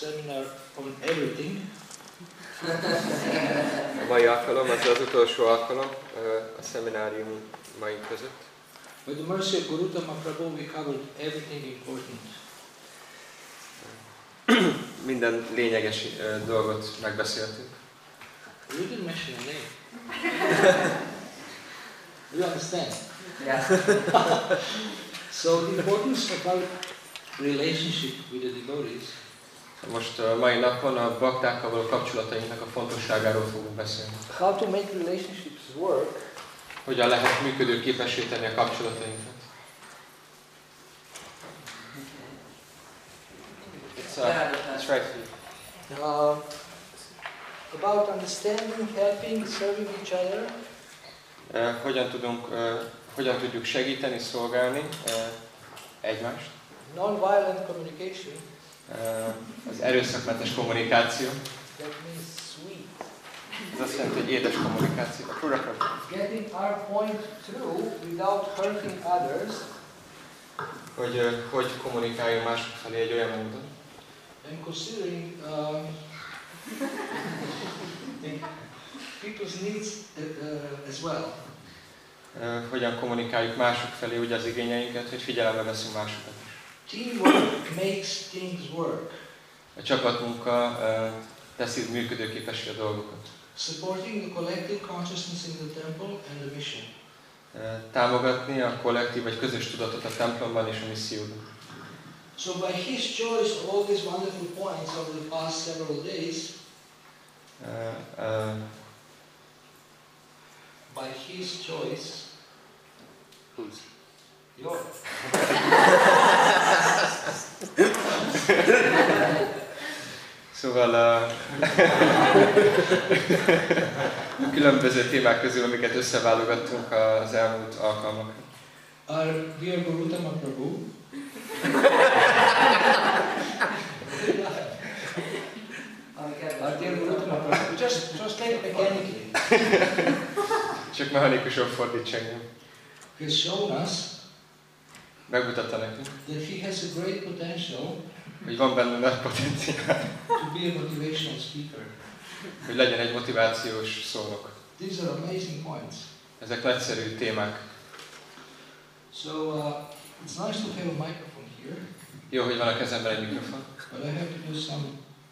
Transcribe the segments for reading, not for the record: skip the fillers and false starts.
seminar on everything. A mai alkalom az az utolsó alkalom a szemináriumaink között. With the mercy of Gautama Prabhu, we covered everything important. Minden lényeges dolgot megbeszéltünk. You didn't mention a name. You understand? Yeah. So the importance about relationship with the devotees. Most a mai napon a baktákkal való kapcsolatainknak a fontosságáról fogunk beszélni. How to make relationships work. Hogyan lehet működőképessé tenni a kapcsolatainkat. It's right here. About understanding, helping, serving each other. Hogyan tudjuk segíteni, szolgálni egymást. Non-violent communication. Az erőszakmentes kommunikáció. That means sweet. Ez azt jelenti, hogy édes kommunikáció. Getting our point through without hurting others. Hogy kommunikáljunk mások felé egy olyan módon. And considering people's needs as well. Hogyan kommunikáljuk mások felé ugye az igényeinket, hogy figyelembe veszünk másokat is. Teamwork makes things work. A csapatmunka teszi működőképessé a dolgokat. Supporting the collective consciousness in the temple and the mission. Támogatni a kollektív vagy közös tudatot a templomban és a misszióban. So by his choice of all these wonderful points over the past several days, by his choice, whose? Yours. Szóval a különböző témák közül, amiket összeválogattunk az elmúlt alkalmakra. Our dear Gautama Prabhu, our dear Gautama Prabhu, just translate mechanically. Csak mechanikusan fordíts engem. He has shown us megmutatta nekünk, that he has a great potential, hogy van benne nagy potenciál, to be a motivational speaker. hogy legyen egy motivációs szónok. These are amazing points. Ezek nagyszerű témák. So it's nice to have a microphone here. Jó, hogy van a kezemben egy mikrofon. But I have to do some.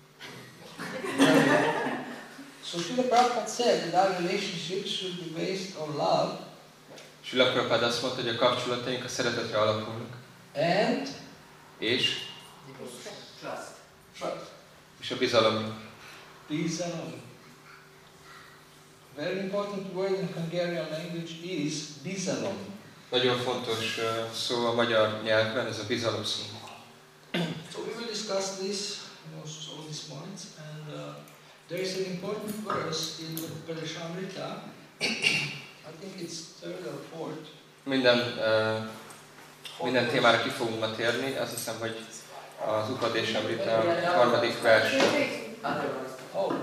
So Srila Prabhupada said that our relationships should be based on love. Srila Prabhupada azt mondta, hogy a kapcsolataink a szeretetre alapulnak. And és trust. És a bizalom. Bizalom. Very important word in Hungarian language is bizalom. Nagyon fontos szó a magyar nyelvben, ez a bizalom szó. So we will discuss this, all these points, and there is an important verse in Padashamrita. I think it's third or fourth. Minden témára ki fogunk ma térni, azt hiszem, hogy az Upadeshamrita harmadik vers. Oh,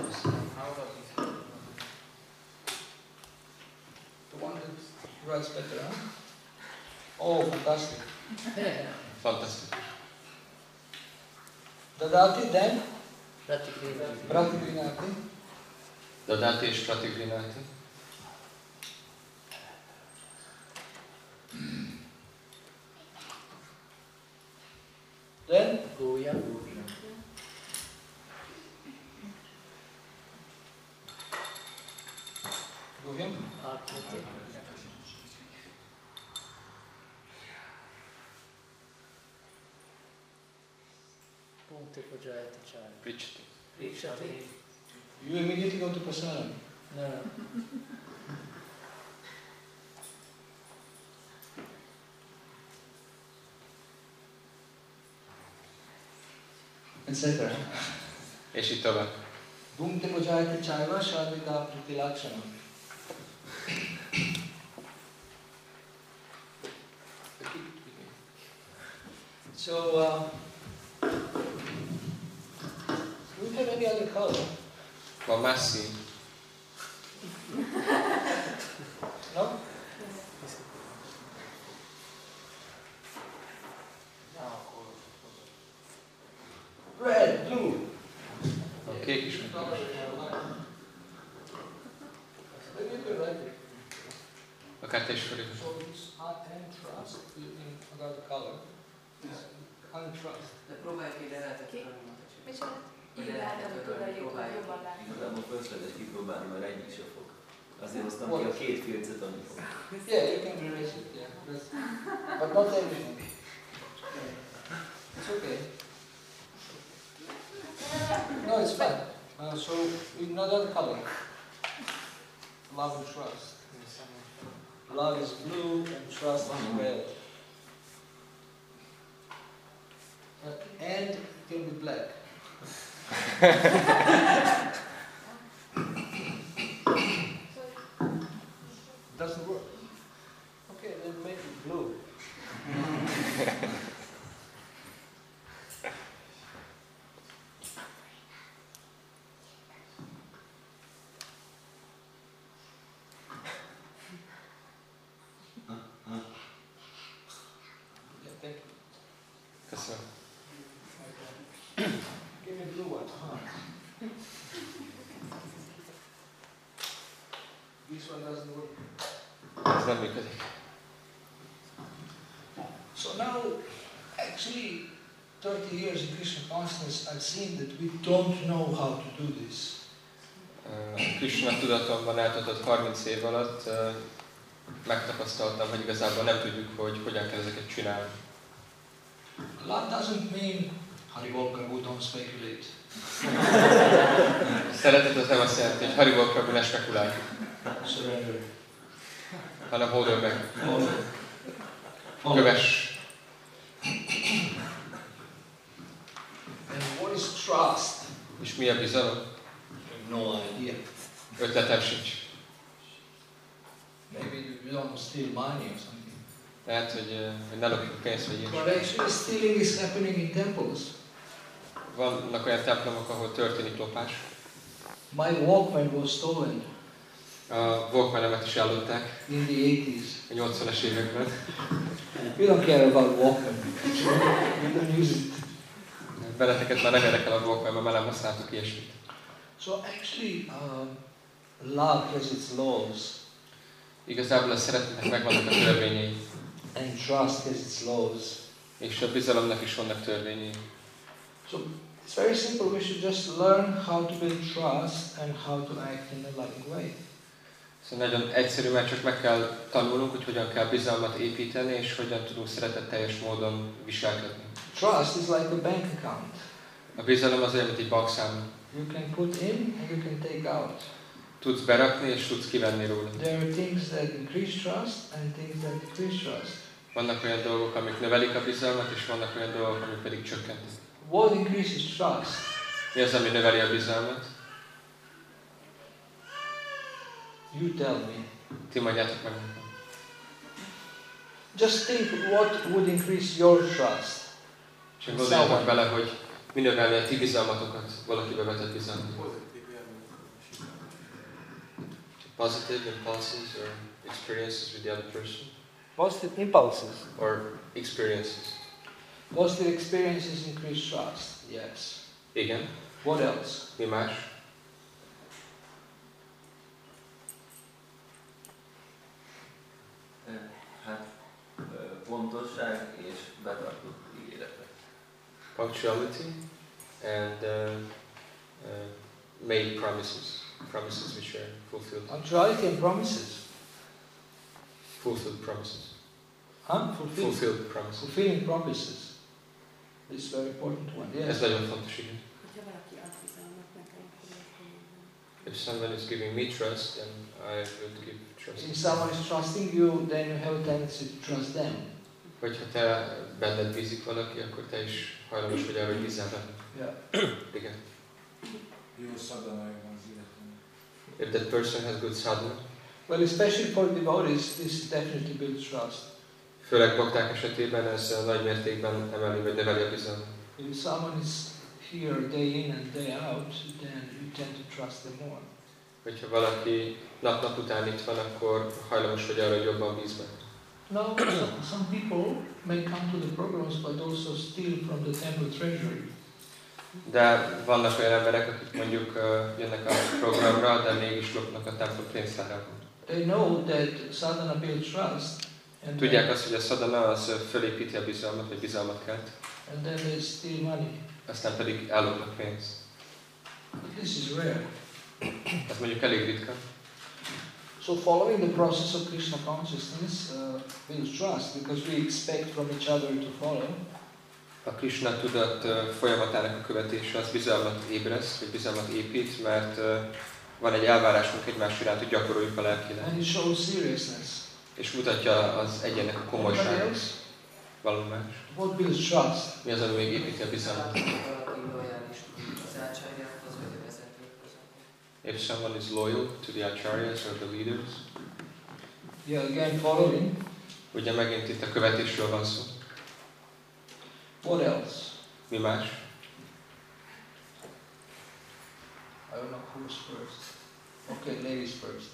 the one that writes better, huh? Oh, fantastic. Fantasztikus. Dadati, then? Pratigrinati. Pratigrinati. Dadati és Pratigrinati. Then? Goya. Gohyam. Punte Pujayati Chari. Prichati. Prichati. You immediately go to Prasaram. No. Etc. És így tovább. Bhumte Pujayati Chaiva Shadvika Pritilakshana. So, do we have any other color? Van más szín? No? Red, blue. color you like. Maybe you could write it. Akár te is fölírod. So it's untrust in another color. It's untrust. De próbálj ki, de lehet, hogy Micsoda? Így látom, hogy tudjuk, hogy jobban látni. Igazából fölösleges kipróbálni, mert egyik se fog. Azért hoztam ki a két filcet, ami fog. Yeah, you can erase it, yeah. But not everything. It's okay. No, it's fine. So, in another color. Love and trust. Love is blue and trust is red. And it can be black. Doesn't work. Okay, then make it blue. Yeah, thank you. Köszönöm. Give me a blue one. This one doesn't work. Ez nem működik. So now, actually, 30 years in Krishna consciousness, I've seen that we don't know how to do this. Krishna tudatomban eltöltött 30 év alatt megtapasztaltam, hogy igazából nem tudjuk, hogy hogyan kell ezeket csinálni. Love doesn't mean Haribol Prabhu, don't speculate. Szeretet az nem azt jelenti, hogy Haribol Prabhu, ne spekulálj, Surrender. hanem hódolj meg, Follow. kövess. And what is trust? És mi a bizalom? No idea. Ötletem sincs. Maybe you don't steal money or something. Lehet, hogy ne lopjuk pénzt, vagy But ilyesmi. actually stealing is happening in temples. Vannak olyan templomok, ahol történik lopás. My Walkman was stolen A Walkman-emet is ellopták in the 80s. a 80-as években. We don't care about Walkman. We don't use it. Beleteket már nem érdekel a Walkman, mert nem használtuk ilyesmit. So actually, love has its laws Igazából a szeretetnek megvannak a törvényei, and trust has its laws. és a bizalomnak is vannak törvényei. So it's very simple. We should just learn how to build trust and how to act in a loving way. Szóval nagyon egyszerű, mert csak meg kell tanulnunk, hogy hogyan kell bizalmat építeni, és hogyan tudunk szeretetteljes módon viselkedni. Trust is like a bank account. A bizalom az olyan, mint egy bankszámla. You can put in and you can take out. Tudsz berakni, és tudsz kivenni róla. There are things that increase trust and things that decrease trust. Vannak olyan dolgok, amik növelik a bizalmat, és vannak olyan dolgok, amik pedig csökkentik. What increases trust? Mi az, ami növeli a bizalmat? You tell me. Ti mondjátok meg nekem. Just think what would increase your trust. Csak gondoljatok bele, hogy mi növelni a ti bizalmatokat, valakibe vetett bizalmat. Positive impulses or experiences with the other person? Positive impulses. Or experiences? Positive experiences increase trust. Yes. Igen. What else? Mi más? Hát, pontosság és betartott ígéretek. Punctuality and made promises. Promises which are fulfilled. Punctuality and promises. Fulfilled promises. Huh? Fulfilled promises. Fulfilling promises. This is a very important one. Yes. Ez nagyon fontos, igen. Hogyha valaki ad bizalmat nekem, akkor ezt If someone is giving me trust, then I would give trust. If someone is trusting you, then you have a tendency to trust them. Hogyha te benned bízik valaki, akkor te is hajlamos vagy arra, hogy bízzál benne. Yeah. Igen. Jó szadanája van az életben. If that person has good sadhana, Well, especially for devotees, this definitely builds trust. főleg bakták esetében ez nagy mértékben emeli, vagy növeli a bizalmat. If someone is here day in and day out, then you tend to trust them more. Hogyha valaki nap-nap után itt van, akkor hajlamos vagy arra, hogy jobban bíz benne. Now, some people may come to the programs but also steal from the temple treasury. De vannak olyan emberek, akik mondjuk jönnek a programra, de mégis lopnak a templom pénztárában. They know that sadhana builds trust, and Tudják azt, hogy a szadana az fölépíti a bizalmat, vagy bizalmat kelt, then they steal money. aztán pedig ellopnak pénzt. But this is rare. Ez mondjuk elég ritka. So following the process of Krishna consciousness builds trust because we expect from each other to follow. A Krishna tudat folyamatának a követése az bizalmat ébreszt, vagy bizalmat épít, mert van egy elvárásunk egymás iránt, hogy gyakoroljuk a lelkileg. And it shows seriousness. És mutatja az egyennek a komolyságot. Anybody else? Valami más. What builds trust? Mi az, ami még építi a bizalmat? Valaki lojális az ácsárjához vagy a vezetőkhöz. If someone is loyal to the acharyas or the leaders, Yeah, again following. ugye megint itt a követésről van szó. What else? Mi más? I don't know who's first. Okay, ladies first.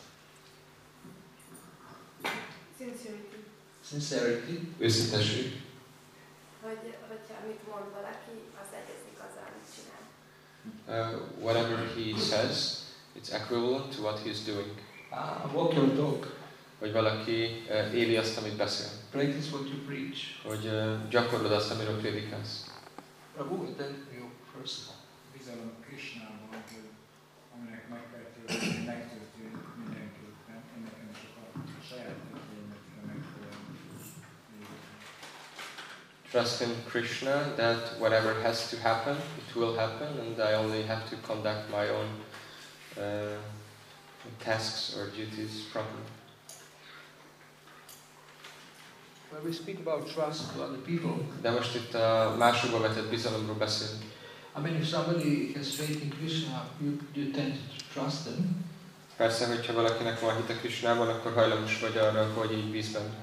Sincerity. Sincerity. Őszintesség. Hogyha mit mond valaki, az egyezik azzal, amit csinál. Whatever he says, it's equivalent to what he is doing. Walk your talk. Hogy valaki éli azt, amit beszél. Practice what you preach. Hogy gyakorlod azt, amiről prédikálsz. Prabhu, then you first. Bizalom Krishnában, hogy aminek meg kell történni, megtörténik mindenképpen. Nekem csak a saját történetre megfelelően. Trust in Krishna that whatever has to happen, it will happen, and I only have to conduct my own tasks or duties properly. When we speak about trust to other people, De most itt a másokba vetett bizalomról beszélünk. I mean, if somebody has faith in Krishna, you tend to trust them. Persze, hogyha valakinek van hite Krishnában, akkor hajlamos vagy arra, hogy így bíz benne.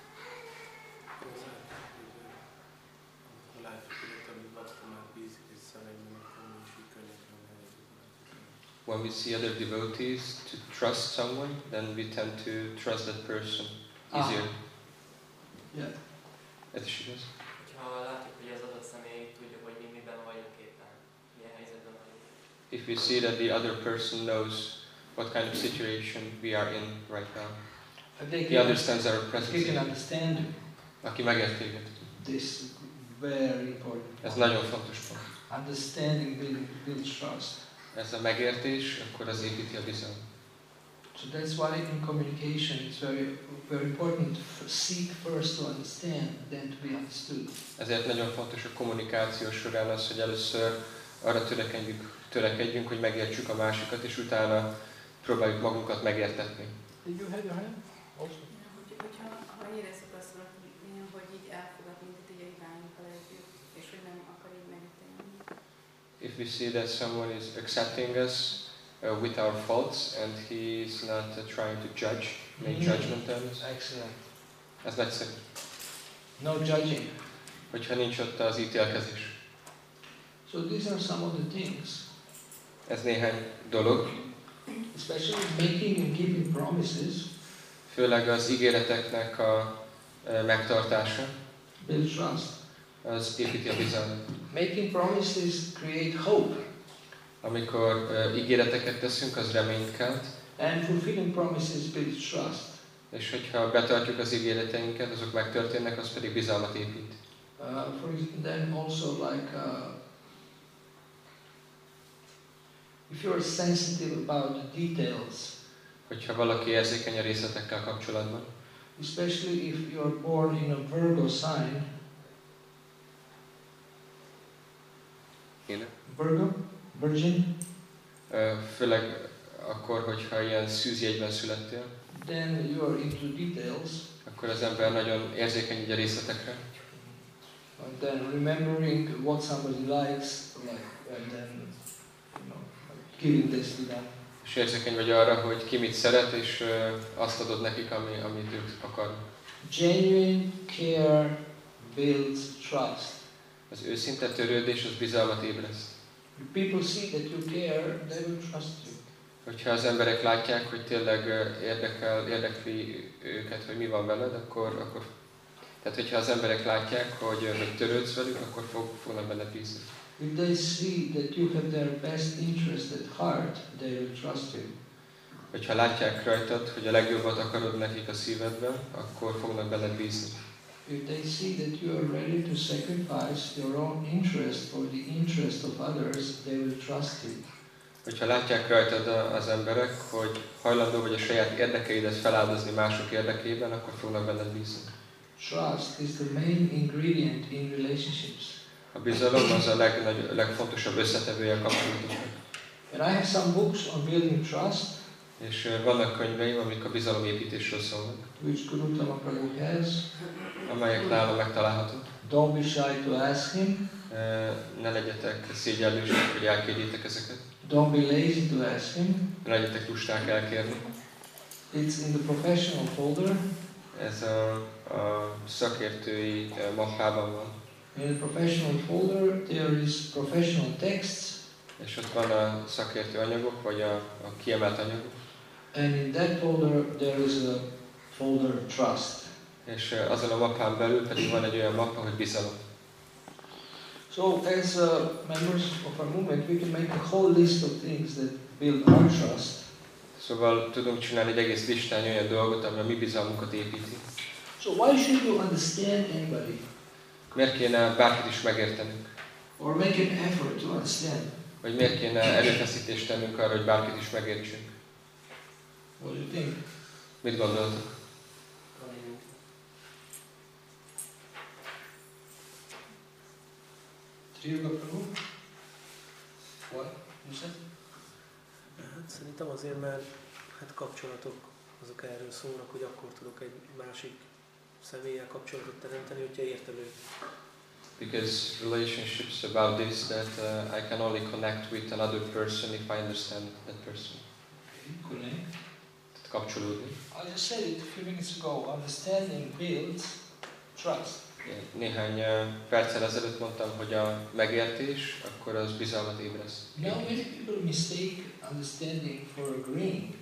When we see other devotees to trust someone, then we tend to trust that person easier. Yeah. Ez is igaz. Ha látjuk, hogy az adott személy tudja, hogy mi miben vagyunk éppen, milyen helyzetben vagyunk. If we see that the other person knows what kind of situation we are in right now, he understands our He can presence. understand you. Aki megért téged. This is very important. Ez nagyon fontos pont. Understanding builds trust. Ez a megértés, akkor az építi a bizalmat. So that's why in communication it's very important to seek first to understand, then to be understood. Ezért nagyon fontos a kommunikáció során az, hogy először arra törekedjünk, hogy megértsük a másikat, és utána próbáljuk magunkat megértetni. Did you have your hand? Also. Ha érezzük azt, hogy így elfogad minket, így irányunk a lelkük, és hogy nem akar így megtenni. If we see that someone is accepting us with our faults and he is not trying to judge, make judgment on us, Excellent. ez nagyszerű. No judging. Hogyha nincs ott az ítélkezés. So these are some of the things. Ez néhány dolog, Especially making and keeping promises főleg az ígéreteknek a megtartása, builds trust. az építi a bizalmat. Making promises create hope, Amikor ígéreteket teszünk, az reményt kelt, and fulfilling promises builds trust. és hogyha betartjuk az ígéreteinket, azok megtörténnek, az pedig bizalmat épít. Then also if you're sensitive about the details, Hogyha valaki érzékeny a részletekkel kapcsolatban, especially if you're born in a Virgo sign, Virgo, Virgin, főleg akkor, hogyha ilyen szűzjegyben születtél, then you are into details, akkor az ember nagyon érzékeny így a részletekre, and then remembering what somebody likes, and then giving this to them. és érzékeny vagy arra, hogy ki mit szeret, és azt adod nekik, amit ők akarnak. Genuine care builds trust. Az őszinte törődés, az bizalmat ébreszt. If people see that you care, they will trust you. Hogyha az emberek látják, hogy tényleg érdekli őket, hogy mi van veled, tehát hogyha az emberek látják, hogy törődsz velük, akkor fognak benned bízni. If they see that you have their best interest at heart, they will trust you. Hogyha látják rajtad, hogy a legjobbat akarod nekik a szívedben, akkor fognak benned bízni. If they see that you are ready to sacrifice your own interest for the interest of others, they will trust you. Hogyha látják rajtad az emberek, hogy hajlandó vagy a saját érdekeidet feláldozni mások érdekében, akkor fognak benned bízni. Trust is the main ingredient in relationships. A bizalom az a legfontosabb összetevője a kapcsolatoknak. And I have some books on building trust, És vannak könyveim, amik a bizalomépítésről szólnak, which Guru Uttama Prabhu has. amelyek nálam megtalálhatók. Don't be shy to ask him. Ne legyetek szégyellősek, hogy elkérjétek ezeket. Don't be lazy to ask him. Ne legyetek lusták elkérni. It's in the professional folder. Ez a szakértői mappában van. In the professional folder there is professional texts, És ott van a szakértő anyagok, vagy a kiemelt anyagok. and in that folder there is a folder trust. És azon a mappán belül pedig van egy olyan mappa, hogy bizalom. So as members of our movement, we can make a whole list of things that build our trust. Szóval tudunk csinálni egy egész listán olyan dolgot, ami a mi bizalmunkat építi. So why should you understand anybody Miért kéne bárkit is megértenünk? or make an effort to understand? Vagy miért kéne erőfeszítést tennünk arra, hogy bárkit is megértsünk? What do you think? Mit gondoltok? Triyoga Prabhu? What? You said? Hát szerintem azért, mert hát kapcsolatok azok erről szólnak, hogy akkor tudok egy másik személlyel kapcsolatot teremteni, hogyha értem őt. Because relationships about this that I can only connect with another person if I understand that person. Connect. Tehát kapcsolódni. I just said it a few minutes ago. Understanding builds trust. Néhány perccel ezelőtt mondtam, hogy a megértés, akkor az bizalmat ébreszt. Now many people mistake understanding for agreeing.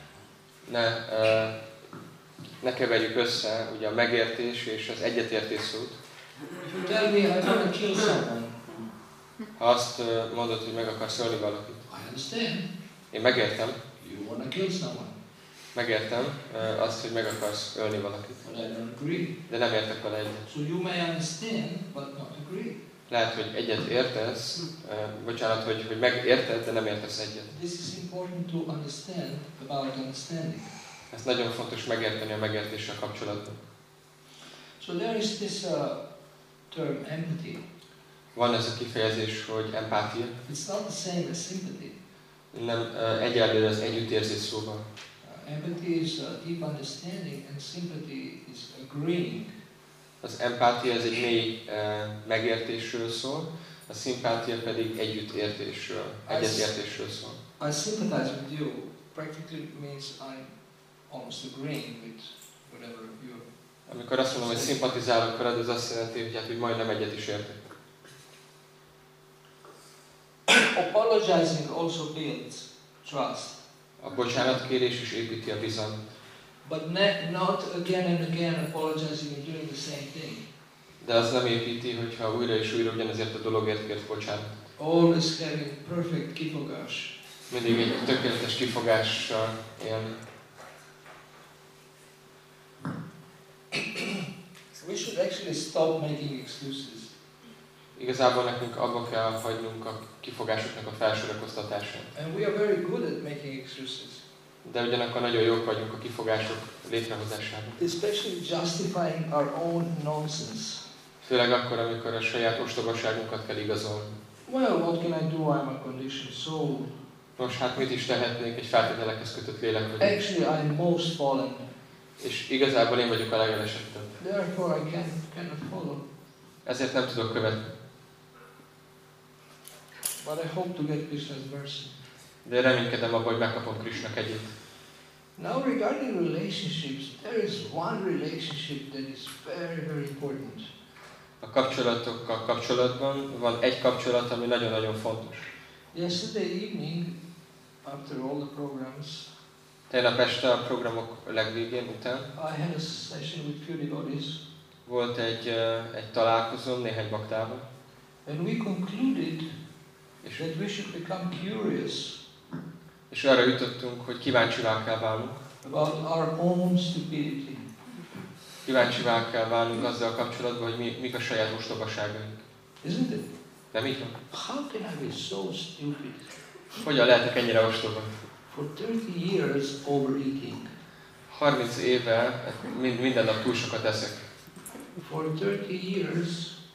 Ne keverjük össze ugye a megértés és az egyetértés szót. If you tell me I want to kill someone, Ha azt mondod, hogy meg akarsz ölni valakit. I understand. Én megértem, You want to kill someone, megértem azt, hogy meg akarsz ölni valakit. but I don't agree. De nem értek vele egyet. So you may understand, but not agree. Lehet, hogy egyet értesz, hogy megérted, de nem értesz egyet. This is important to understand about understanding. Ez nagyon fontos megérteni a megértéssel kapcsolatban. So there is this term empathy. Van ez a kifejezés, hogy empátia. It's not the same as sympathy. Nem egyenlő az együttérzés szóval. Empathy is deep understanding, and sympathy is agreeing. Az empátia ez egy mély megértésről szól, a szimpátia pedig együttértésről, egyetértésről szól. I sympathize with you practically means I'm almost agreeing with whatever you're. Amikor azt mondom, hogy szimpatizálok veled, ez azt jelenti, hogy hát úgy majdnem egyet is értek. Apologizing also builds trust. A bocsánatkérés is építi a bizalmat. But not again and again apologizing and doing the same thing. De az nem építi, hogyha újra és újra ugyanezért a dologért kért bocsánat. Always having perfect kifogás. Mindig egy tökéletes kifogással élni. We should actually stop making excuses. Igazából nekünk abba kell hagynunk a kifogásoknak a felsorakoztatását. And we are very good at making excuses. De ugyanakkor nagyon jók vagyunk a kifogások létrehozásában. Especially justifying our own nonsense. Főleg akkor, amikor a saját ostobaságunkat kell igazolni. Well, what can I do? I'm a conditioned soul. Nos, hát mit is tehetnénk, egy feltételekhez kötött lélek vagyok. Actually, I'm most fallen. És igazából én vagyok a legelesettebb. Therefore, I cannot follow. Ezért nem tudok követni. But I hope to get Krishna's mercy. De reménykedem abban, hogy megkapom Krishna kegyét. Now, regarding relationships, there is one relationship that is very, very important. A kapcsolatokkal kapcsolatban van egy kapcsolat, ami nagyon-nagyon fontos. Yesterday evening, after all the programs, Tegnap este a programok legvégén után I had a session with few devotees, volt egy találkozóm néhány baktával, And we concluded that we should become curious És arra jutottunk, hogy kíváncsivá kell válnunk. about our own stupidity. Kíváncsivá kell válnunk azzal kapcsolatban, hogy mik a saját ostobaságaink. Isn't it? Nem így van? How can I be so stupid? Hogyan lehetek ennyire ostoba? For 30 years overeating. 30 éve minden nap túl sokat eszek. For 30 years,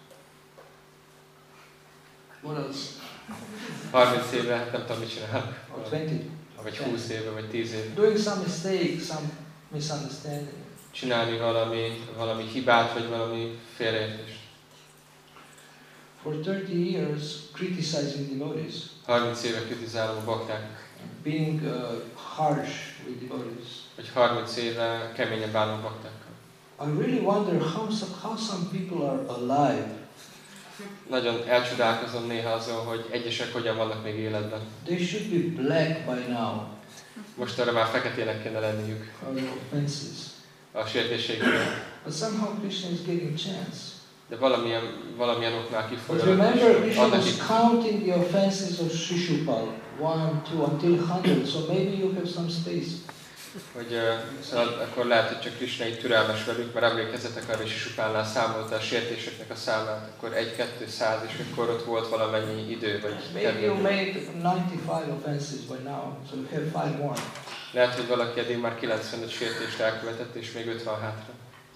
what else? 30 éve, hát nem tudom mit csinálok. Or 20. Vagy 20 éve, vagy 10 éve. Doing some mistake, some misunderstanding. Csinálni valami hibát, vagy valami félreértést. For 30 years, criticizing devotees. 30 éve kritizálom a bakták. Being harsh with devotees. Vagy 30 éve keményen bánom baktákkal. I really wonder how some people are alive. Nagyon elcsodálkozom néha azon, hogy egyesek hogyan vannak még életben. They should be black by now. Most arra már feketének kéne lenniük Our offenses. a sértéseikről. But somehow Krishna is getting chance. De valamilyen oknál But kifolyólag remember, Krishna adnak was counting the offenses of Shishupal. 1, 2, until 100. So maybe you have some space. hogy szóval akkor lehet, hogy csak Krishna így türelmes velük, mert emlékezzetek arra, hogy Sisupálnál számolta a sértéseknek a számát, akkor 1, 2, 100, és akkor ott volt valamennyi idő, vagy Maybe you made 95 offenses by now, so you have 5 more. Lehet, hogy valaki eddig már 95 sértést elkövetett, és még 50 hátra.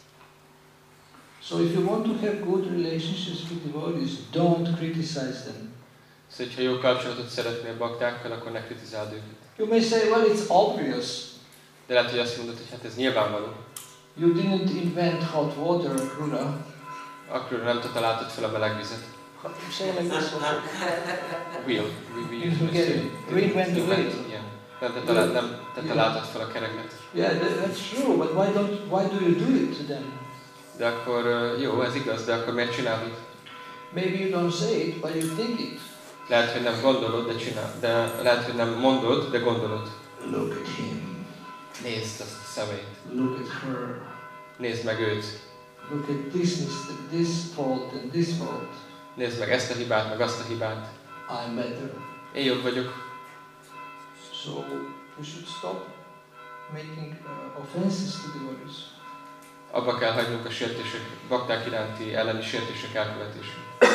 So if you want to have good relationships with devotees, don't criticize them. Szóval, hogyha jó kapcsolatot szeretnél baktákkal, akkor ne kritizáld őket. You may say, well, it's obvious. De lehet, hogy azt mondod, hogy hát ez nyilvánvaló. You didn't invent hot water, Krura. Akkor nem te találtad fel a meleg vizet. Say like this one. We You forget it. Reinvent the wheel. Igen. Nem te találtad fel a kereket. Yeah, that's true, but why do you do it to them? De akkor jó, ez igaz, de akkor miért csinálod? Maybe you don't say it, but you think it. Lehet, hogy nem gondolod, de csinál. De lehet, hogy nem mondod, de gondolod. Look at him. Nézd azt a szemét. Look at her. Nézd meg őt. Look at this fault and this fault. Nézd meg ezt a hibát, meg azt a hibát. I'm better. Én jobb vagyok. So we should stop making offenses to devotees. Abba kell hagynunk a sértések, bakták iránti elleni sértések elkövetését.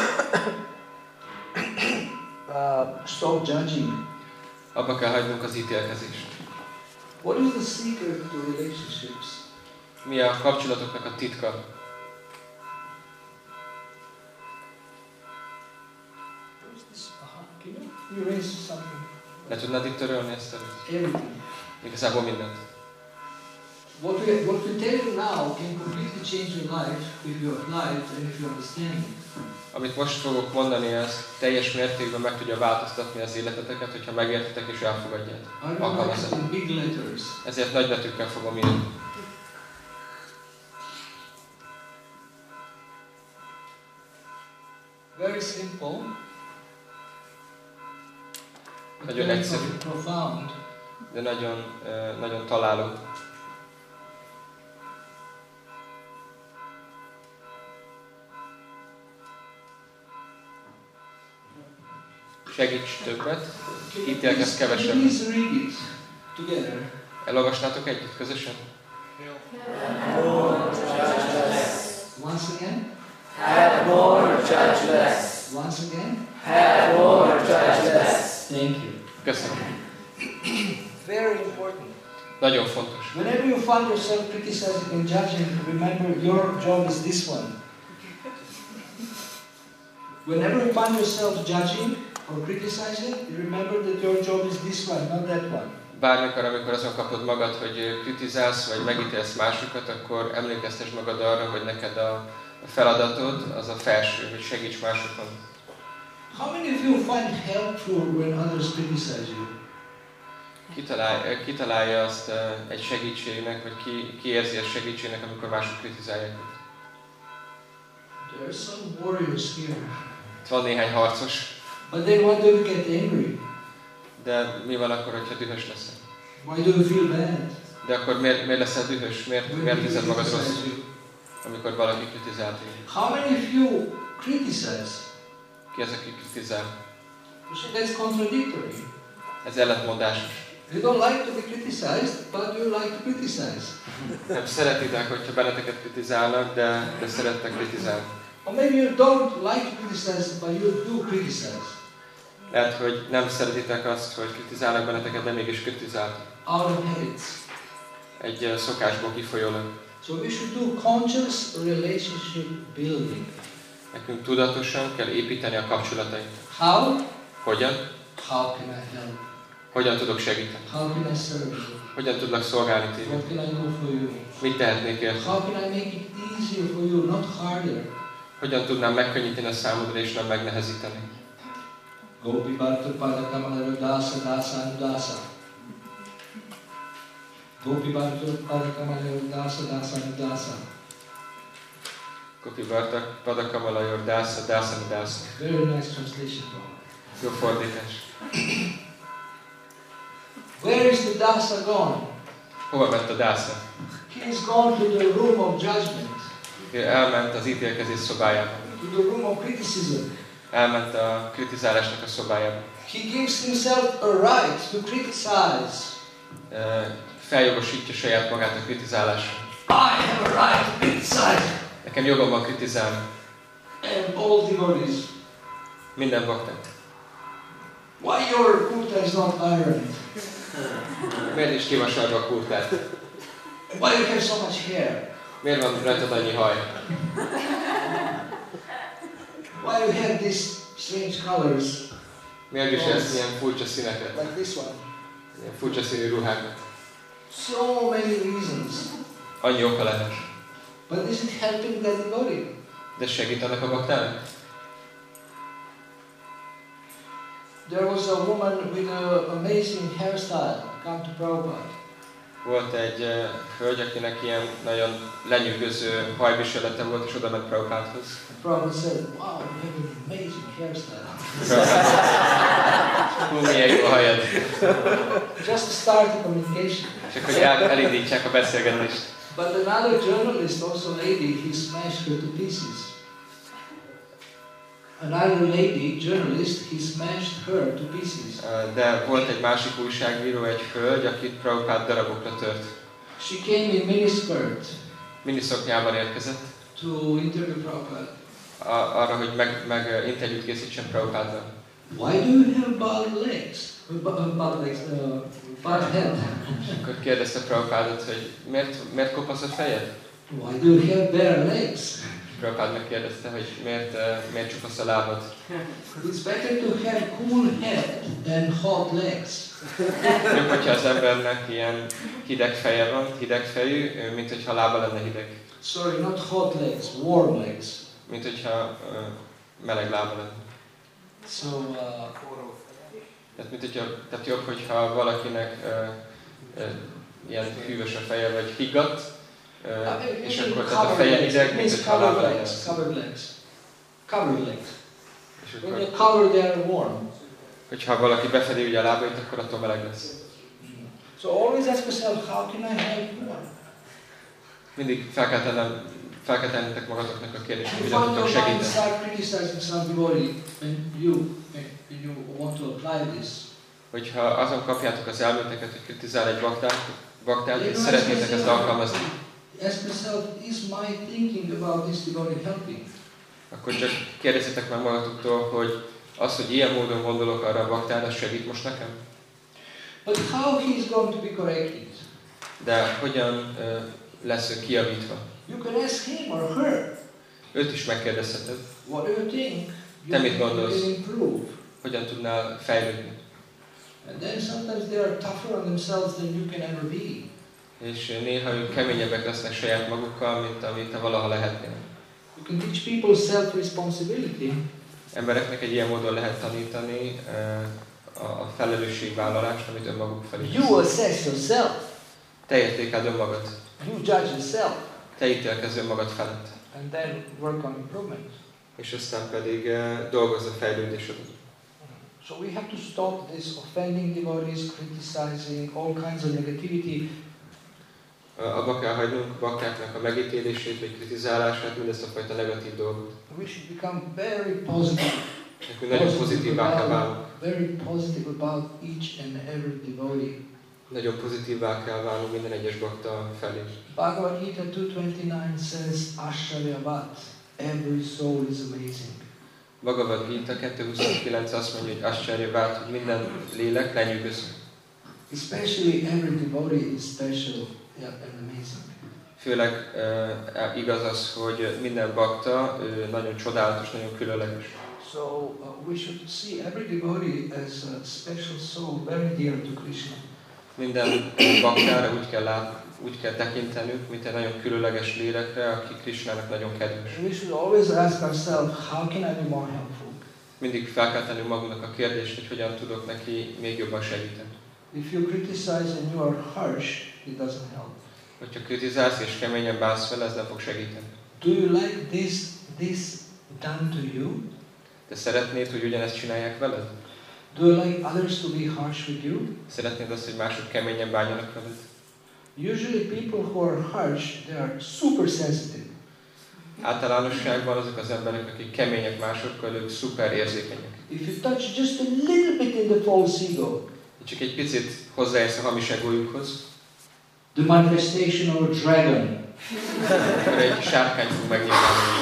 Stop judging. Abba kell hagynunk az ítélkezést. What is the secret to relationships? Mi a kapcsolatoknak a titka? Can you erase something? Le tudnád itt törölni ezt a Everything. igazából mindent. What we tell you now can completely change your life if you apply it and if you understand it. Amit most fogok mondani, ez teljes mértékben meg tudja változtatni az életeteket, hogyha megértitek és elfogadjátok. I will write it in big letters. Ezért nagy betűkkel fogom írni. Very simple. But Nagyon very egyszerű. profound. De nagyon találó. Segíts többet, ítélkezz kevesebbet. Please read it together. Elolvasnátok együtt, közösen? Once again. Have more, judge less. Once again. Have more, judge less. Thank you. Köszönöm. Very important. Nagyon fontos. Whenever you find yourself criticizing and judging, remember your job is this one. Whenever you find yourself judging or criticizing, remember that your job is this one, not that one. Bármikor, amikor azon kapod magad, hogy kritizálsz vagy megítélsz másokat, akkor emlékeztes magad arra, hogy neked a feladatod az a felső, hogy segíts másokon. How many of you find helpful when others criticize you? Kitalálja azt egy segítségnek, vagy ki érzi ezt segítségnek, amikor mások kritizálják őt. There are some warriors here. Itt van néhány harcos, But then why do you get angry? de mi van akkor, hogyha dühös leszel? Why do you feel bad? De akkor miért leszel dühös? Miért When érzed people magad criticize rosszul, you? amikor valaki kritizál téged? How many of you criticize? Ki az, aki kritizál? You see, that's contradictory. Ez ellentmondásos. You don't like to be criticized, but you like to criticize. Nem szeretitek, hogyha benneteket kritizálnak, de szerettek kritizálni. Or maybe you don't like to criticize, but you do criticize. Lehet, hogy nem szeretitek azt, hogy kritizálnak benneteket, de mégis kritizáltak. Out of habits. Egy szokásból kifolyólag. So we should do conscious relationship building. Nekünk tudatosan kell építeni a kapcsolatainkat. How? Hogyan? How can I help? Hogyan tudok segíteni? How can I serve you? Hogyan tudlak szolgálni téged? What can I do for you? Mit tehetnék érte? How can I make it easier for you, not harder? Hogyan tudnám megkönnyíteni a számodra és nem megnehezíteni? Gopi Bharata Pada Kamala Dasa Dasa Anudasa. Gopi Bharata Pada Kamala Dasa Dasa Anudasa. Gopi Bharata Pada Kamala Dasa Dasa Anudasa. Very nice translation. Jó fordítás. Where is the Dasa gone? Hova ment a Dasa? He is gone to the room of judgment, Ő elment az ítélkezés szobájába. to the room of criticism. Elment a kritizálásnak a szobájába. He gives himself a right to criticize. Feljogosítja saját magát a kritizálásra. I have a right to criticize. Nekem jogom van kritizálni. And all devotees. Minden baktát. Why your kurta is not ironed? Miért is kivasalva a kurtát? Why you have so much hair? Miért van rajtad annyi haj? Why you have these strange colors? Miért viselsz ilyen furcsa színeket? Like this one. Ilyen furcsa színű ruhákat? So many reasons. Annyi oka lehet. But is it helping that devotee? De segít annak a baktának? There was a woman with an amazing hairstyle come to Prabhupada. Volt egy hölgy, akinek ilyen nagyon lenyűgöző hajviselete volt, és oda ment Prabhupádhoz. Prabhupada said, wow, you have an amazing hairstyle. Hú, milyen jó hajad. Just to start the communication. Csak hogy elindítsák a beszélgetést. But another journalist, also lady, he smashed her to pieces. Another lady, journalist, he smashed her to pieces. De volt egy másik újságíró, egy hölgy, akit Prabhupád darabokra tört. She came in miniskirt Miniszoknyában érkezett. to interview Prabhupada. Arra, hogy meg interjút készítsen Prabhupáddal. Why do you have bald legs? Bald head. Akkor kérdezte Prabhupádot, hogy miért kopasz a fejed? Why do you have bare legs? Prabhupád megkérdezte, hogy miért csupasz a lábad. It's better to have cool head than hot legs. Jobb, hogyha az embernek ilyen hideg feje van, hideg fejű, mint hogyha lába lenne hideg. Sorry, not hot legs, warm legs. Mint hogyha meleg lába lenne. So, Tehát jobb, hogyha valakinek ilyen hűvös a feje, vagy higgadt, és akkor tehát a feje hideg, mint hogyha a lába lenne. Covered legs. Covered legs. És When akkor, you're covered, they are warm. hogyha valaki befedi ugye a lábait, akkor attól meleg lesz. So always ask yourself, how can I help you? Mindig fel kell tennetek magatoknak a kérdést, hogy If hogyan on tudok your mind segíteni. start criticizing some devotee, and you want to apply this, Hogyha azon kapjátok az elméteket, hogy kritizál egy baktát, és szeretnétek ezt alkalmazni, ask yourself, is my thinking about this devotee helping? akkor csak kérdezzetek meg magatoktól, hogy az, hogy ilyen módon gondolok arra a baktára, segít most nekem? But how he is going to be corrected? De hogyan lesz ő kijavítva? You can ask him or her, Őt is megkérdezheted, what do you think? Te mit You gondolsz? can improve. hogyan tudnál fejlődni. And then sometimes they are tougher on themselves than you can ever be. És néha ők keményebbek lesznek saját magukkal, mint amit te valaha lehetnél. You can teach people self-responsibility. Embereknek egy ilyen módon lehet tanítani a felelősségvállalást, amit önmaguk felé. You assess yourself. Te értékeld önmagad. You judge yourself. Te ítélkezz önmagad felett. And then work on improvement. És aztán pedig dolgozz a fejlődéseden. So we have to stop this offending devotees, criticizing, all kinds of negativity. Abba kell hagynunk baktáknak a megítélését, vagy kritizálását, mindezt a fajta negatív dolgot. We should become very positive. Nekünk nagyon pozitívvá kell válnunk. Very positive about each and every devotee. Nagyon pozitívvá kell válnunk minden egyes bakta felé. Bhagavad Gita 2:29 says, Asharyavat, every soul is amazing. Bhagavad Gita 2.29 azt mondja, hogy Asharyavat, hogy minden lélek lenyűgöző. Especially every devotee is special and amazing. Főleg igaz az, hogy minden bakta nagyon csodálatos, nagyon különleges. So we should see every devotee as a special soul, very dear to Krishna. Minden baktára úgy kell tekintenünk, mint egy nagyon különleges lélekre, aki Krishnának nagyon kedves. We should always ask ourselves, how can I be more helpful? Mindig fel kell tennünk magunknak a kérdést, hogy hogyan tudok neki még jobban segíteni. If you criticize and you are harsh, it doesn't help. Hogyha kritizálsz és keményen bánsz vele, ez nem fog segíteni. Do you like this done to you? Te szeretnéd, hogy ugyanezt csinálják veled? Do you like others to be harsh with you? Szeretnéd azt, hogy mások keményen bánjanak veled? Usually people who are harsh, they are super sensitive. Általánosságban azok az emberek, akik kemények másokkal, ők szuper érzékenyek. If you touch just a little bit in the false ego, Csak egy picit hozzáérsz a hamis egójukhoz, the manifestation of a dragon, akkor egy sárkány fog megnyilvánulni,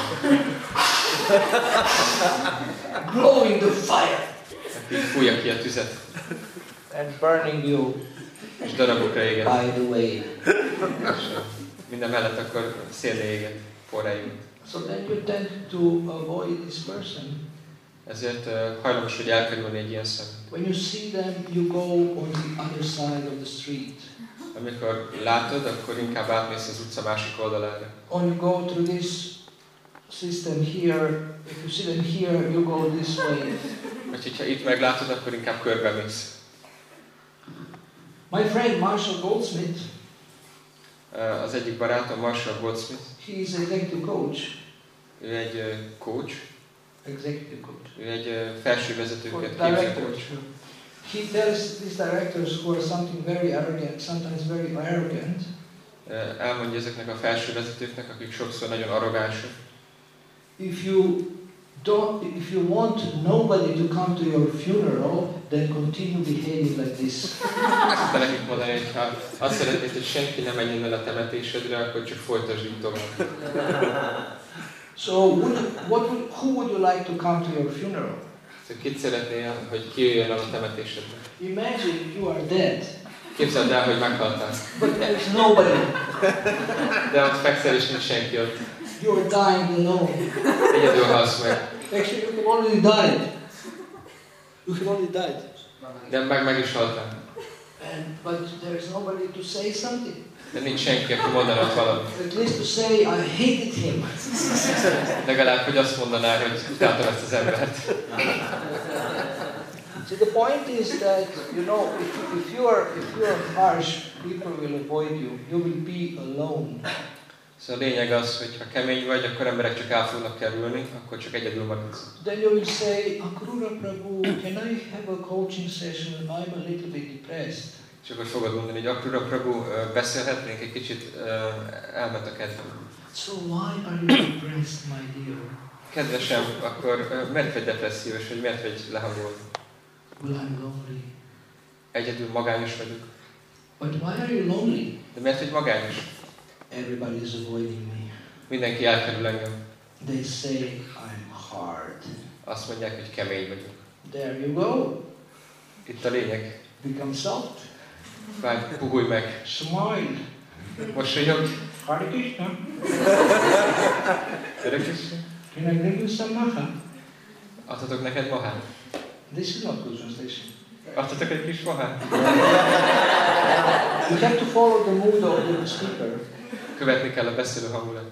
blowing the fire aki fújja ki a tüzet, and burning you. és darabokra éget. By the way, És minden mellett akkor szélre éget, forrá éget. so then you tend to avoid this person. Ezért hajlamos, hogy elkerülni egy ilyen szemet. When you see them, you go on the other side of the street. Amikor látod, akkor inkább átmész az utca másik oldalára. When you go through this system here, if you see them here, you go this way. Vagy hogyha itt meglátod, akkor inkább körbe mész. My friend Marshall Goldsmith, Az egyik barátom, Marshall Goldsmith, he is executive coach. ő egy coach, Executive coach. ő egy felső vezetőket For képző directors. coach. He tells these directors who are something very arrogant, sometimes very arrogant, Elmondja ezeknek a felső vezetőknek, akik sokszor nagyon arrogánsak, if you want nobody to come to your funeral, then continue behaving like this. szokta nekik mondani, hogy ha azt szeretnéd, hogy senki nem menjen el a temetésedre, akkor csak folytasd így tovább. So, who would you like to come to your funeral? Szóval kit szeretnél, hogy ki jöjjön el a temetésedre? Imagine you are dead, Képzeld el, hogy meghaltál, but there is nobody. de ott fekszel és nincs senki ott. You are dying alone. Egyedül halsz meg. Actually, you have already died. You have already died. De meg is haltál. But there is nobody to say something. De nincs senki, aki mondaná ott valamit. At least to say, I hated him. Legalább, hogy azt mondaná, hogy utáltam ezt az embert. So the point is that, you know, if you are harsh, people will avoid you. You will be alone. Szóval a lényeg az, hogy ha kemény vagy, akkor emberek csak el fognak kerülni, akkor csak egyedül maradsz. Then you will say, Akrura Prabhu, can I have a coaching session? I'm a little bit depressed. És akkor fogod mondani, hogy Akrura Prabhu, beszélhetnénk egy kicsit, elment a kedvem. So why are you depressed, my dear? Kedvesem, akkor miért vagy depressziós, vagy miért vagy lehangolva? Well, I'm lonely. Egyedül magányos vagyok. But why are you lonely? De miért vagy magányos? Everybody is avoiding me. Mindenki elkerül engem. They say I'm hard. Azt mondják, hogy kemény vagyok. There you go. Itt a lényeg. Become soft. Várj, puhulj meg. Smile. Mosolyog. Hare Krishna. Örökös. Can I bring you some maha? Adhatok neked mahát? This is not good translation. Adhatok egy kis mahát? You have to follow the mood of the speaker. Követni kell a beszélő hangulatot.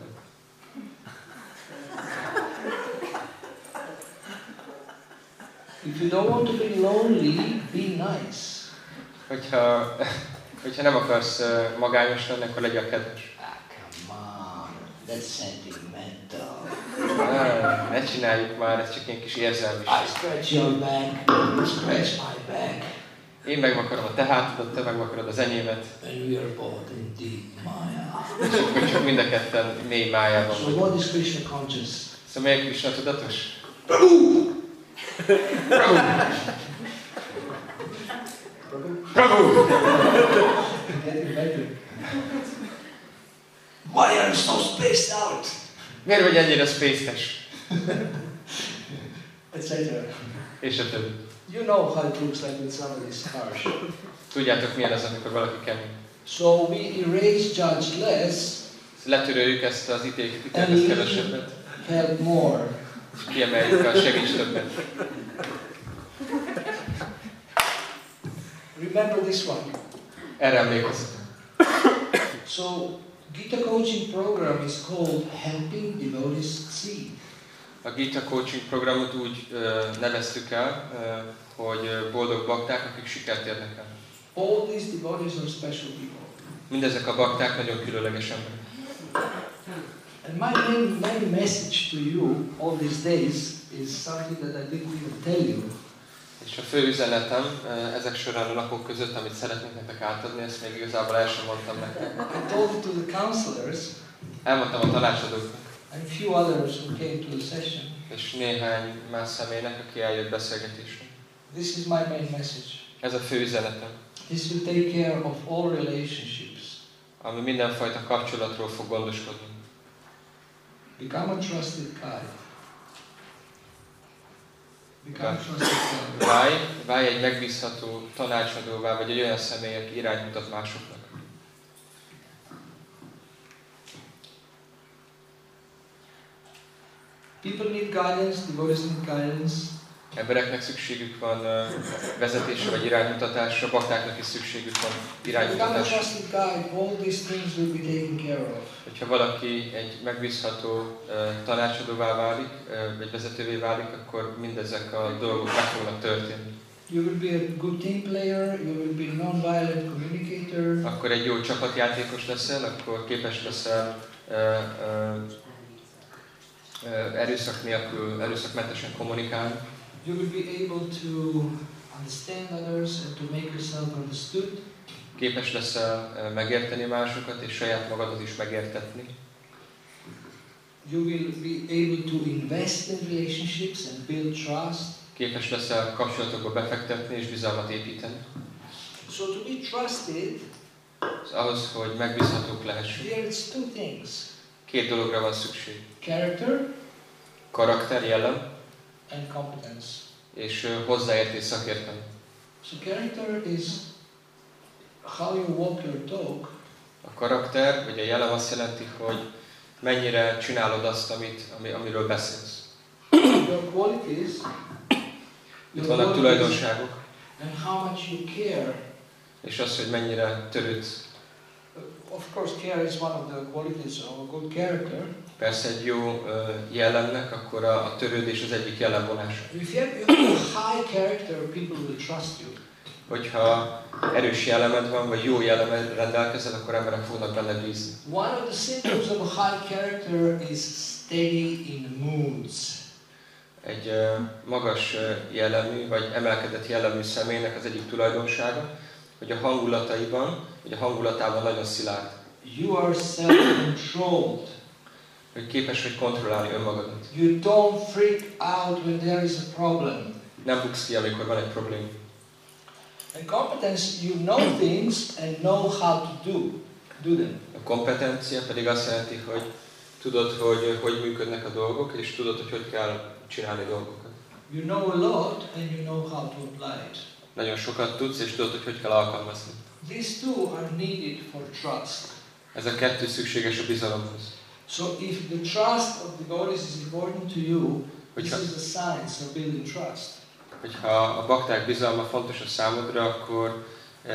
If you don't want to be lonely, be nice. Hogyha nem akarsz magányos lenni, akkor legyél kedves. Come on, that's sentimental. Ne csináljuk már, ez csak ilyen kis érzelmiség. I scratch your back, you scratch my back. Én megvakarom a te hátadat, te megvakarod az enyémet. And we are both in deep maya. És akkor csak mind a ketten mély májában So vagyunk. what is Krishna conscious? Szóval miért Krishna tudatos? Prabhu! Prabhu! Getting better. Why are you so spaced out? Miért vagy ennyire spaced-es? Etc. És a többi. You know how it looks like when somebody is harsh. Tudjátok milyen az, amikor valaki kemény. So we erase judge less, Letöröljük ezt az ítélkezést kevesebbet, help more. és kiemeljük a segíts többet. Remember this one. Erre emlékezzetek. So Gita coaching program is called Helping Devotees Succeed. A Gita coaching programot úgy neveztük el, hogy boldog bakták, akik sikert érnek el. All these devotees are special people. Mindezek a bakták nagyon különleges emberek. And my main message to you all these days is something that I didn't even tell you. És a fő üzenetem ezek során a napok között, amit szeretnék nektek átadni, ezt még igazából el sem mondtam nektek. I told it to the counselors Elmondtam a tanácsadóknak, and a few others who came to the session. és néhány más személynek, aki eljött beszélgetésre. This is my main message. Ez a fő üzenetem, This will take care of all relationships. ami mindenfajta kapcsolatról fog gondoskodni. Become a trusted guide. Become a trusted guide. Válj egy megbízható tanácsadóvá, vagy egy olyan személy, aki irányt mutat másoknak. People need guidance, devotees need guidance. Embereknek szükségük van vezetésre vagy iránymutatásra, baktáknak is szükségük van Become a iránymutatásra. trusted guide, all these things will be taken care of. Hogyha valaki egy megbízható tanácsadóvá válik, vagy vezetővé válik, akkor mindezek a dolgok meg fognak történni. You will be a good team player, you will be a non-violent communicator. Akkor egy jó csapatjátékos leszel, akkor képes leszel erőszak nélkül, erőszakmentesen kommunikálni. You will be able to understand others and to make yourself understood. Képes leszel megérteni másokat, és saját magadat is megértetni. You will be able to invest in relationships and build trust. Képes leszel kapcsolatokba befektetni és bizalmat építeni. So to be trusted, Ahhoz, hogy megbízhatók lehessünk, here it's two things. két dologra van szükség. Character Karakter, jellem, and competence. és hozzáértés, szakértelem. So character is how you walk your talk. A karakter, vagy a jellem azt jelenti, hogy mennyire csinálod azt, amiről beszélsz. Your qualities, Itt vannak tulajdonságok, and how much you care. és az, hogy mennyire törődsz. Of course, care is one of the qualities of a good character. Persze egy jó jellemnek, akkor a törődés az egyik jellemvonása. If you have a high character, people will trust you. Hogyha erős jellemed van, vagy jó jellemed rendelkezel, akkor emberek fognak benne bízni. One of the symptoms of a high character is steady in moods. Egy magas jellemű, vagy emelkedett jellemű személynek az egyik tulajdonsága, hogy a hangulataiban, vagy a hangulatában nagyon szilárd. You are self-controlled. Hogy képes vagy kontrollálni önmagadat. You don't freak out when there is a problem. Nem buksz ki, amikor van egy probléma. And competence, you know things and know how to do them. A kompetencia pedig azt jelenti, hogy tudod, hogy működnek a dolgok, és tudod, hogy kell csinálni dolgokat. You know a lot and you know how to apply it. Nagyon sokat tudsz, és tudod, hogy kell alkalmazni. These two are needed for trust. Ez a kettő szükséges a bizalomhoz. So if the trust of devotees is important to you, this Hogyha- is the science of building trust. Hogyha a bakták bizalma fontos a számodra, akkor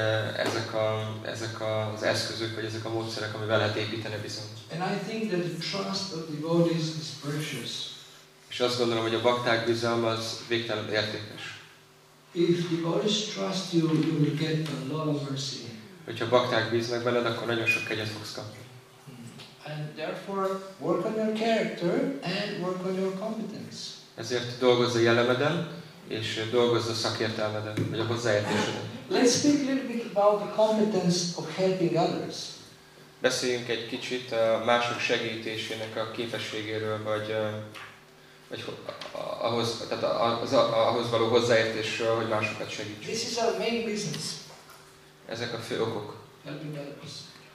ezek az eszközök, vagy ezek a módszerek, amivel lehet építeni a bizalmat. And I think that the trust of devotees is precious. És azt gondolom, hogy a bakták bizalma az végtelenül értékes. If devotees trust you, you will get a lot of mercy. Hogyha bakták bíznak benned, akkor nagyon sok kegyet fogsz kapni. And therefore, work on your character and work on your competence. Ezért dolgozz a jellemeden, és dolgozz a szakértelmeden, vagy a hozzáértéseden. Let's speak a little bit about the competence of helping others. Beszéljünk egy kicsit a mások segítésének a képességéről, vagy vagy ahhoz, tehát ahhoz való hozzáértésről, hogy másokat segítsünk. This is our main business, Ezek a fő okok. helping others.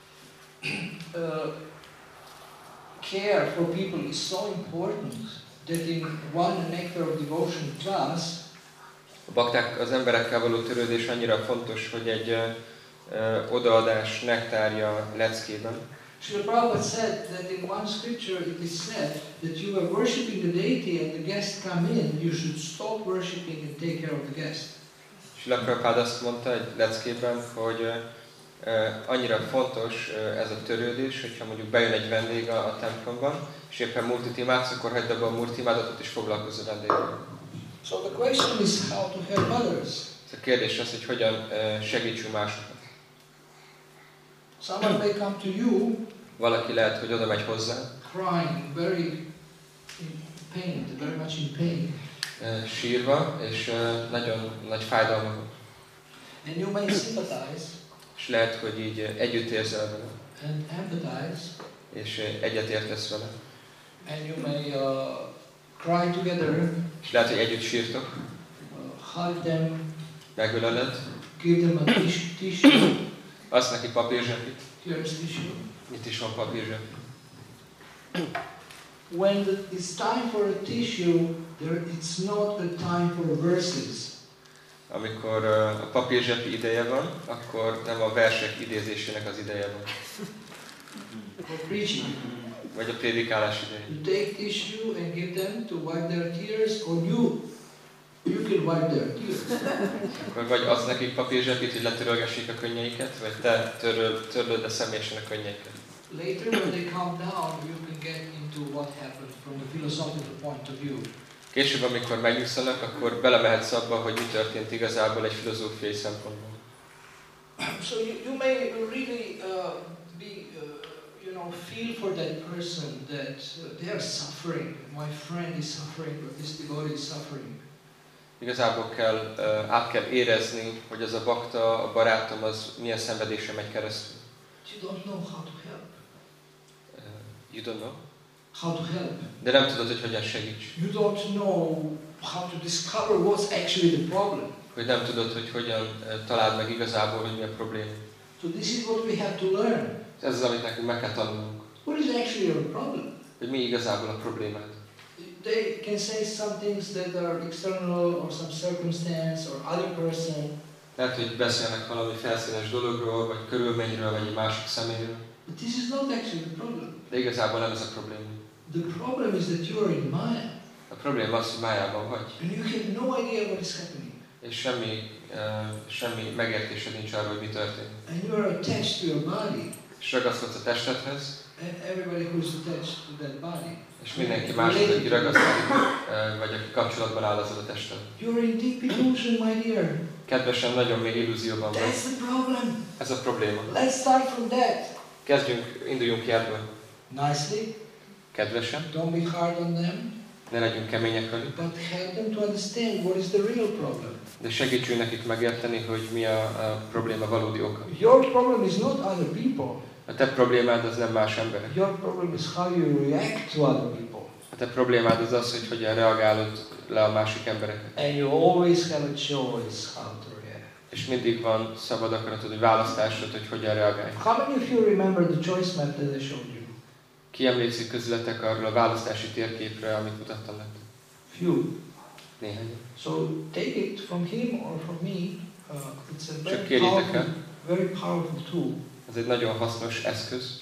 Care for people is so important that in one nectar of devotion class, A bakták, az emberekkel való törődés annyira fontos, hogy egy odaadás nektárja leckében. Srila Prabhupada said that in one scripture it is said that you are worshipping the deity and the guests come in, you should stop worshipping and take care of the guest. Srila Prabhupada azt mondta egy leckében, hogy annyira fontos ez a törődés, hogyha mondjuk bejön egy vendég a templomban, és éppen murtit imádsz, akkor hagyd abba a murtimádatot és foglalkozz a vendéggel. So the question is how to help others. A kérdés az, hogy hogyan segítsünk másokat. Someone may come to you Valaki lehet, hogy oda megy hozzá, crying, very in pain, very much in pain. Sírva, és nagyon nagy fájdalma van. And you may sympathize És lehet, hogy így együtt érzel vele, and empathize, és egyet értesz vele. and you may cry together, És lehet, hogy együtt sírtok, hug them, megöleled, give them a tissue. adsz neki papírzsepit. Here's tissue. Itt is van papírzsep. When it's time for a tissue, it's not a time for verses. Amikor a papírzsepi ideje van, akkor nem a versek idézésének az ideje van, For preaching. vagy a prédikálás ideje. You take tissue and give them to wipe their tears, or you can wipe their tears. Akkor vagy adsz nekik papírzsepit, hogy letörölgessék a könnyeiket, vagy te törlöd a személyesen a könnyeiket. Later, when they calm down, you can get into what happened from the philosophical point of view. Később, amikor megnyugszanak, akkor belemehetsz abba, hogy mi történt igazából egy filozófiai szempontból. So you may really feel for that person that they are suffering. My friend is suffering, or this devotee is suffering. Igazából át kell érezni, hogy az a bakta, a barátom, az milyen szenvedésen megy keresztül. You don't know how to help. You don't know? How to help. De nem tudod, hogy hogyan segíts. You don't know how to discover what's actually the problem. Hogy nem tudod, hogy hogyan találd meg igazából, hogy mi a probléma. So this is what we have to learn. Ez az, amit nekünk meg kell tanulnunk. What is actually your problem? Hogy mi igazából a problémád. They can say some things that are external or some circumstance or other person. Lehet, hogy beszélnek valami felszínes dologról, vagy körülményről, vagy egy másik személyről. But this is not actually the problem. De igazából nem ez a probléma. The problem is that you are in Maya. A probléma az, hogy májában vagy. And you have no idea what is happening. És semmi megértésed nincs arról, hogy mi történik. And you are attached to your body. És ragaszkodsz a testedhez, And everybody who is attached to that body. és mindenki más, aki ragaszkodik, vagy aki kapcsolatban áll azzal a testtel. You are in deep illusion, my dear. Kedvesen, nagyon még illúzióban vagy. That's the problem. Ez a probléma. Let's start from that. Induljunk ki ebből. Nicely. Kedvesen, Don't be hard on them. ne legyünk kemények velük, But help them to understand what is the real problem. de segítsünk nekik megérteni, hogy mi a probléma valódi oka. Your problem is not other people. A te problémád az nem más emberek. Your problem is how you react to other people. A te problémád az az, hogy hogyan reagálod le a másik embereket. And you always have a choice how to react. És mindig van szabad akaratod, hogy választásod, hogy hogyan reagálj. How many of you remember the choice map that I showed you? Ki emlékszik közületek arról a választási térképre, amit mutattam nektek? Few. Néhány. So take it from him or from me. It's a Csak kérjétek el. very powerful tool. Ez egy nagyon hasznos eszköz.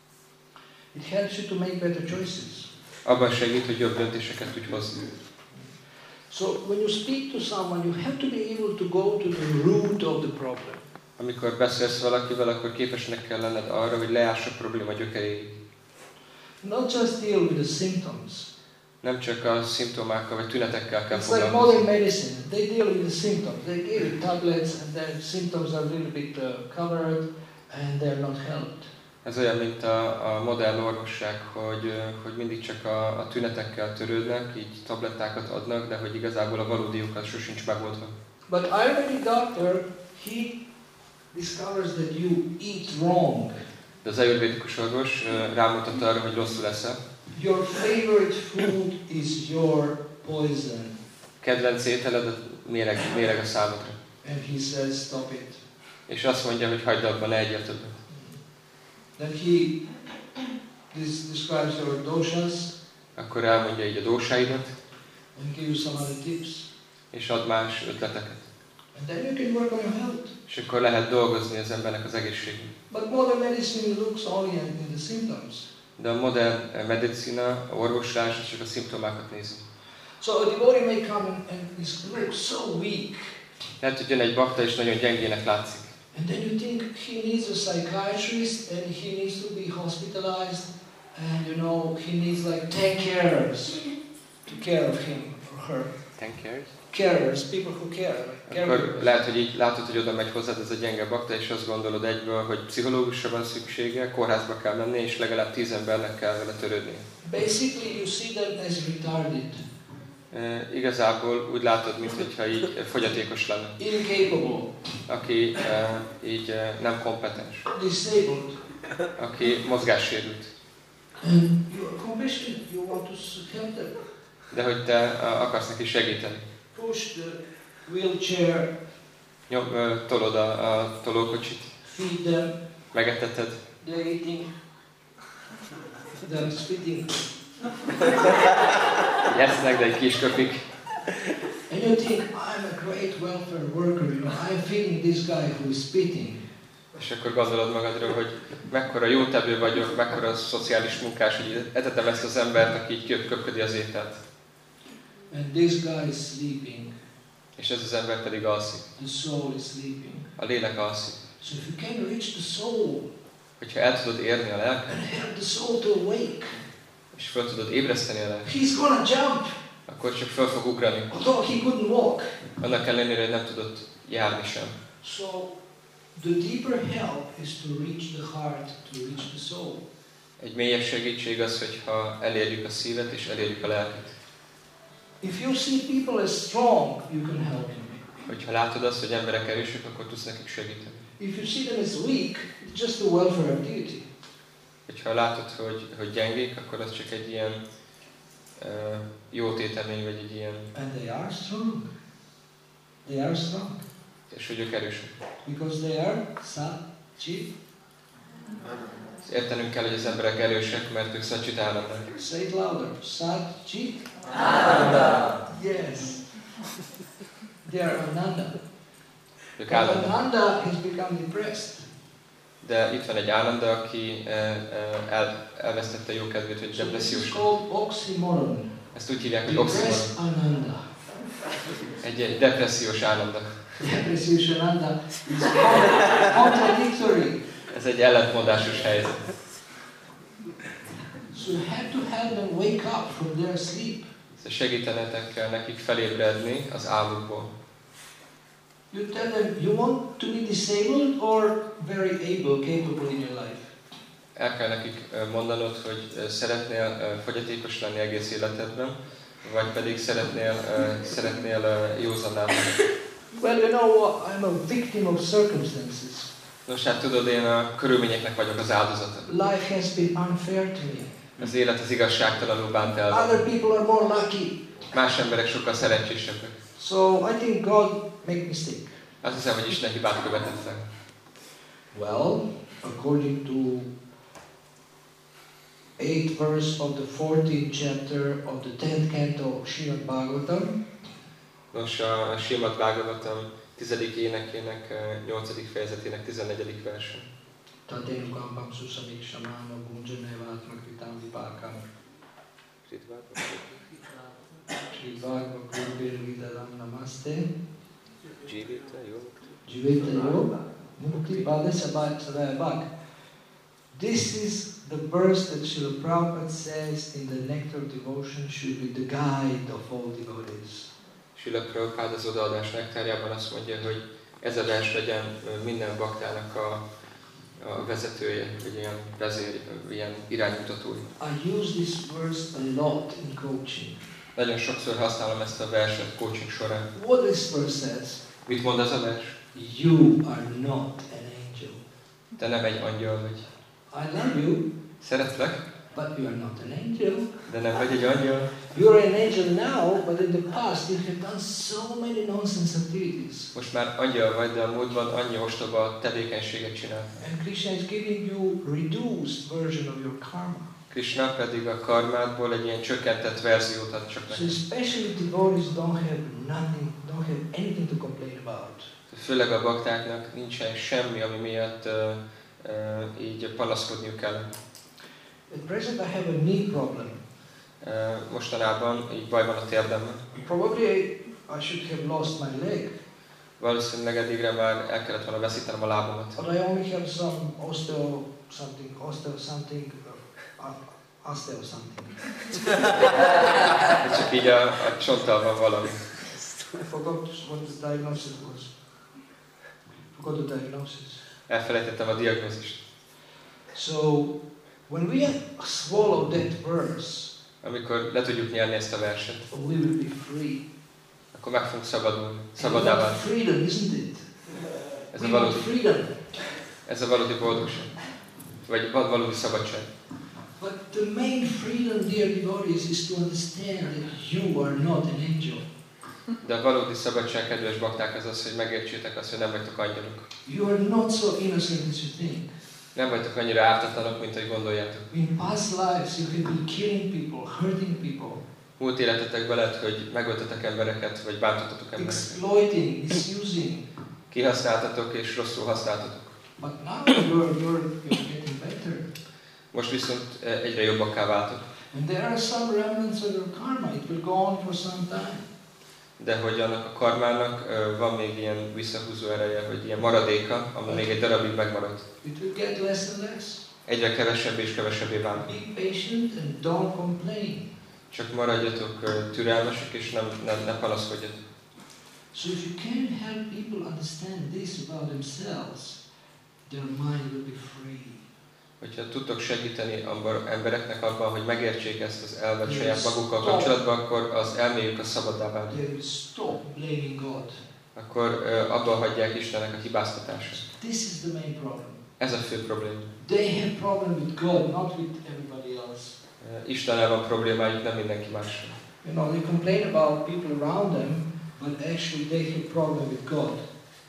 It helps you to make better choices. Abban segít, hogy jobb döntéseket tudj hozni. So when you speak to someone, you have to be able to go to the root of the problem. Amikor beszélsz valakivel, akkor képesnek kell lenned arra, hogy leáss a probléma gyökeréig. Not just deal with the symptoms. Nem csak a szimptomákkal vagy tünetekkel kell It's like foglalkozni. modern medicine. They deal with the symptoms. They give you tablets and their symptoms are a little bit covered and they're not helped. Ez olyan, mint a modern orvosság, hogy mindig csak a tünetekkel törődnek, így tablettákat adnak, de hogy igazából a valódi ok az sosincs megoldva. But Ayurvedic doctor, he discovers that you eat wrong. De az ayurvédikus orvos rámutat arra, hogy rosszul eszel, Your favorite food is your poison. Kedvenc ételed a méreg a számodra. And he says, stop it. És azt mondja, hogy hagyd abba, ne egyél többet. Then this describes your doshas. Akkor elmondja így a dósáidat, And give you some other tips. és ad más ötleteket. And then you can work on your health. És akkor lehet dolgozni az embernek az egészségén. But modern medicine looks only at the symptoms. De a modern medicina, a orvoslás, csak a szimptomákat nézi. So a devotee may come and looks so weak. Lehet, hogy jön egy bakta, és nagyon gyengének látszik. And then you think he needs a psychiatrist and he needs to be hospitalized and he needs like 10 carers to care of him or her. 10 cares? Carers, people who care. Like Akkor lehet, hogy így látod, hogy oda megy hozzád ez a gyenge bakta, és azt gondolod egyből, hogy pszichológusra van szüksége, kórházba kell menni, és legalább 10 embernek kell vele törődni. Basically you see them as retarded. Igazából úgy látod, mintha így fogyatékos lenne. Incapable. Aki így nem kompetens. Disabled. Aki mozgássérült. And you are compassionate. You want to help them. De hogy te akarsz neki segíteni. Push the wheelchair. Tolod a tolókocsit. Feed them. Megeteted. They're eating. They're spitting. Esznek, de egy kis köpik. And you think, I'm a great welfare worker, I'm feeding this guy who is spitting. És akkor gondolod magadról, hogy mekkora jótevő vagyok, mekkora szociális munkás, hogy etetem ezt az embert, aki így köpködi az ételt. And this guy is sleeping. És ez az ember pedig alszik. The soul is sleeping. A lélek alszik. So if you can reach the soul, hogyha el tudod érni a lelket, and help the soul to awake, és fel tudod ébreszteni a lelket, he's gonna jump, akkor csak fel fog ugrani. although he couldn't walk. Annak ellenére, hogy nem tudott járni sem. So the deeper help is to reach the heart, to reach the soul. Egy mélyebb segítség az, hogyha elérjük a szívet és elérjük a lelket. If you see people as strong, you can help them. Hogyha látod azt, hogy emberek erősek, akkor tudsz nekik segíteni. If you see them as weak, it's just a welfare activity. Hogyha látod, hogy gyengék, akkor az csak egy ilyen jó tétemény, vagy egy ilyen... And they are strong. They are strong. És hogy ők erősek. Because they are sat, chit. Értenünk kell, hogy az emberek erősek, mert ők Satchit Ananda. Say it louder. Sat, chit. Ananda. Yes. They are Ananda. Ők But Ananda. Ananda has become depressed. De itt van egy Ananda, aki elvesztette jó kedvét, hogy So this is depressziós. called oxymoron. Ezt úgy hívják, hogy oxymoron. Depressed Ananda. Egy depressziós Ananda. Depressive Ananda is contradictory. Ez egy ellentmondásos helyzet. So you have to help them wake up from their sleep. Segítenetek kell nekik felébredni az álmukból. You tell them, you want to be disabled or very able, capable in your life? El kell nekik mondanod, hogy szeretnél fogyatékos lenni egész életedben, vagy pedig szeretnél józan állni. Well, you know what? I'm a victim of circumstances. Nos, hát tudod, én a körülményeknek vagyok az áldozata. Life has been unfair to me. Az élet az igazságtalanul bánt el. Other people are more lucky. Más emberek sokkal szerencsésebbek. So I think God made mistake. Azt hiszem, hogy Isten hibát követett el. Well, according to 8th verse of the 14th chapter of the 10th canto of Srimad Bhagavatam, Nos, a Srimad Bhagavatam 10. énekének 8. fejezetének 14. verse. Tatenu kampam susamikshamano gunjanevát makritam vipákam. Srivagva kurbir vidadam namaste. Jiveta yo mukti padesabhat. This is the verse that Srila Prabhupada says in the Nectar of Devotion should be the guide of all devotees. Srila Prabhupada az odaadás nektárjában azt mondja, hogy ez a vers legyen minden baktának a vezetője, vagy ilyen vezér, ilyen iránymutatója. I use this verse a lot in coaching. Nagyon sokszor használom ezt a verset coaching során. What this verse says? Mit mond az a vers? You are not an angel. Te nem egy angyal vagy. I love you, Szeretlek, But you are not an angel. De nem vagy egy angyal. You are an angel now, but in the past you have done so many nonsense activities. Most már angyal vagy, de a múltban annyi ostoba tevékenységet csinál. And Krishna is giving you reduced version of your karma. Krishna pedig a karmádból egy ilyen csökkentett verziót ad csak So neki. especially devotees don't have anything to complain about. Főleg a baktáknak nincsen semmi, ami miatt így panaszkodniuk kell. At present I have a knee problem. Mostanában így baj van a térdemben. Probably I should have lost my leg, Valószínűleg eddigre már el kellett volna veszítenem a lábamat. but I only have some osteo something. De csak így a csonttal van valami. I forgot what the diagnosis was. Forgot the diagnosis. Elfelejtettem a diagnózist. So when we swallow that verse, Amikor le tudjuk nyerni ezt a verset, we will be free. akkor meg fogunk szabadulni. And Szabadá we want válni. freedom, isn't it? Ez We a want valódi, freedom. ez a valódi boldogság. Vagy valódi szabadság. But the main freedom, dear devotees, is to understand that you are not an angel. De a valódi szabadság, kedves bakták, az az, hogy megértsétek azt, hogy nem vagytok angyalok. You are not so innocent as you think. Nem vagytok annyira ártatlanok, mint ahogy gondoljátok. In past lives, you have been killing people, hurting people, Múlt életetekben lehet, hogy megöltetek embereket, vagy bántottatok embereket. exploiting, misusing. Kihasználtatok és rosszul használtatok. But now you're getting better. Most viszont egyre jobbakká váltok. And there are some remnants of your karma. It will go on for some time. De hogy annak a karmának van még ilyen visszahúzó ereje, vagy ilyen maradéka, ami még egy darabig megmarad. It will get less and less. Egyre kevesebb és kevesebbé válik. Be patient and don't complain. Csak maradjatok türelmesek, és ne panaszkodjatok. So if you can help people understand this about themselves, their mind will be free. Hogyha tudtok segíteni embereknek abban, hogy megértsék ezt az elvet saját magukkal kapcsolatban, akkor az elméjük a szabaddá válik. They will stop blaming God. Akkor abban hagyják Istennek a hibáztatását. This is the main problem. Ez a fő probléma. They have problem with God, not with everybody else. Istennel van problémájuk, nem mindenki mással. You know, they complain about people around them, but actually they have problem with God.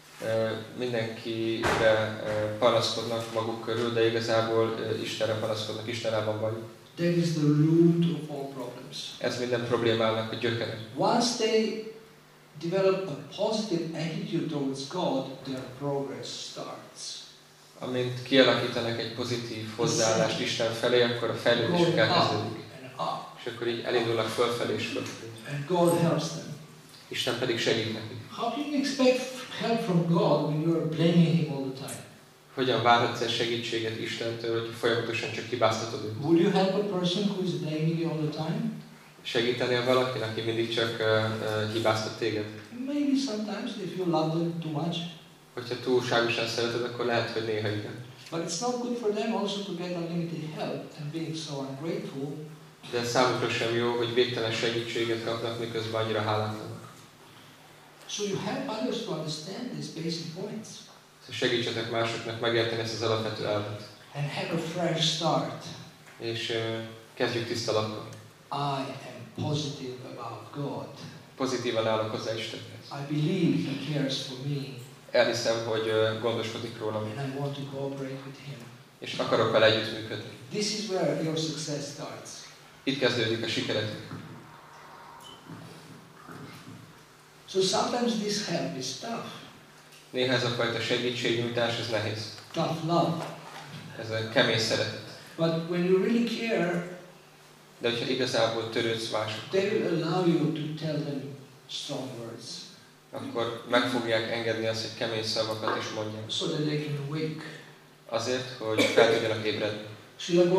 Mindenkire panaszkodnak maguk körül, de igazából Istenre panaszkodnak, Istennel van baj. That is the root of all problems. Ez minden problémának a gyökere. Once they develop a positive attitude towards God, their progress starts. Amint kialakítanak egy pozitív hozzáállást Isten felé, akkor a fejlődésük Going up elkezdődik. and up, És akkor így elindulnak fölfelé és fölfelé. and God helps them. Isten pedig segít nekik. How can you expect help from God when you are blaming Him all the time? Hogyan várhatsz el segítséget Istentől, hogy folyamatosan csak hibáztatod őt? Would you help a person who is blaming you all the time? Segítenél valaki, aki mindig csak hibáztat téged? Maybe sometimes if you love them too much. Hogyha túlságosan szereted, akkor lehet, hogy néha igen. But it's not good for them also to get unlimited help and being so ungrateful. De számukra sem jó, hogy végtelen segítséget kapnak, miközben annyira hálátlanak. So you help others to understand these basic points Segítsetek másoknak megérteni ezt az alapvető elvet. and have a fresh start. És kezdjük tiszta lappal. I am positive about God. Pozitívan állok hozzá Istenhez. I believe He cares for me Elhiszem, hogy gondoskodik rólam, and I want to cooperate with Him. és akarok vele együttműködni. This is where your success starts. Itt kezdődik a sikeretek. So sometimes this help is tough. Néha ez a fajta segítségnyújtás, ez nehéz. Tough love. Ez a kemény szeretet. But when you really care, De hogyha igazából törődsz mások, they will allow you to tell them strong words akkor meg fogják engedni azt, hogy kemény szavakat is mondják. so that they can wake. Azért, hogy fel tudjanak ébredni. Srila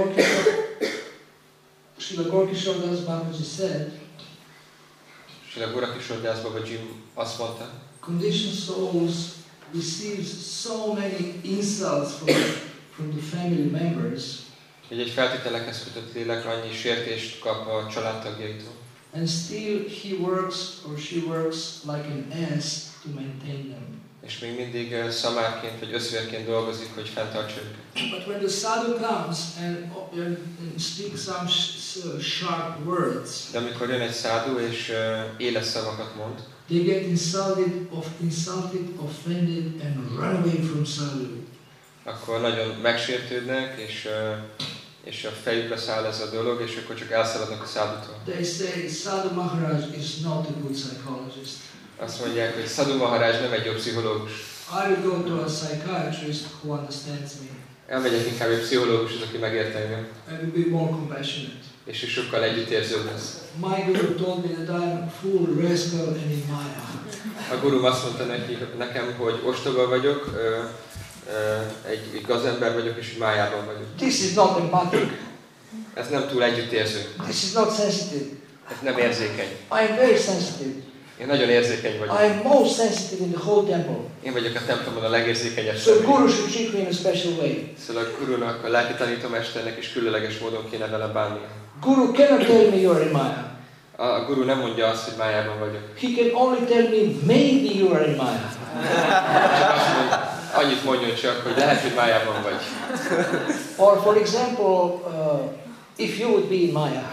Gorkishore Das Babaji said, Srila Gorakishore Das Babaji azt mondta, conditioned souls receives so many insults from the family members, hogy egy feltételekhez kötött lélek annyi sértést kap a családtagjaitól. and still he works or she works like an ass to maintain them. és még mindig szamárként vagy összvérként dolgozik, hogy fenntartsa őket. But when the sadhu comes and speaks some sharp words, De amikor jön egy szádu és éles szavakat mond, they get insulted, offended, and run away from sadhu. akkor nagyon megsértődnek, és a fejükbe száll ez a dolog, és akkor csak elszaladnak a szádutól. They say Sadhu Maharaj is not a good psychologist. Azt mondják, hogy Sadhu Maharaj nem egy jó pszichológus. I will go to a psychiatrist who understands me Elmegyek inkább egy pszichológushoz, aki megért engem, and will be more compassionate. és is sokkal együttérzőbb lesz. My guru told me that I am full rascal and in Maya. A gurum azt mondta nekem, hogy ostoba vagyok, egy gazember vagyok, és májában vagyok. This is not empathic. Ez nem túl együttérző. This is not sensitive. Ez nem érzékeny. I am very sensitive. Én nagyon érzékeny vagyok. I am most sensitive in the whole temple. Én vagyok a templomon a legérzékenyebb So személy. Guru should treat me in a special way. Szóval a gurunak, a lelki tanítómesternek is különleges módon kéne vele bánni. Guru cannot tell me you are in Maya. A guru nem mondja azt, hogy májában vagyok. He can only tell me maybe you are in Maya. Csak azt mondja, annyit mondjon csak, hogy lehet, hogy májában vagy. Or for example, if you would be in Maya.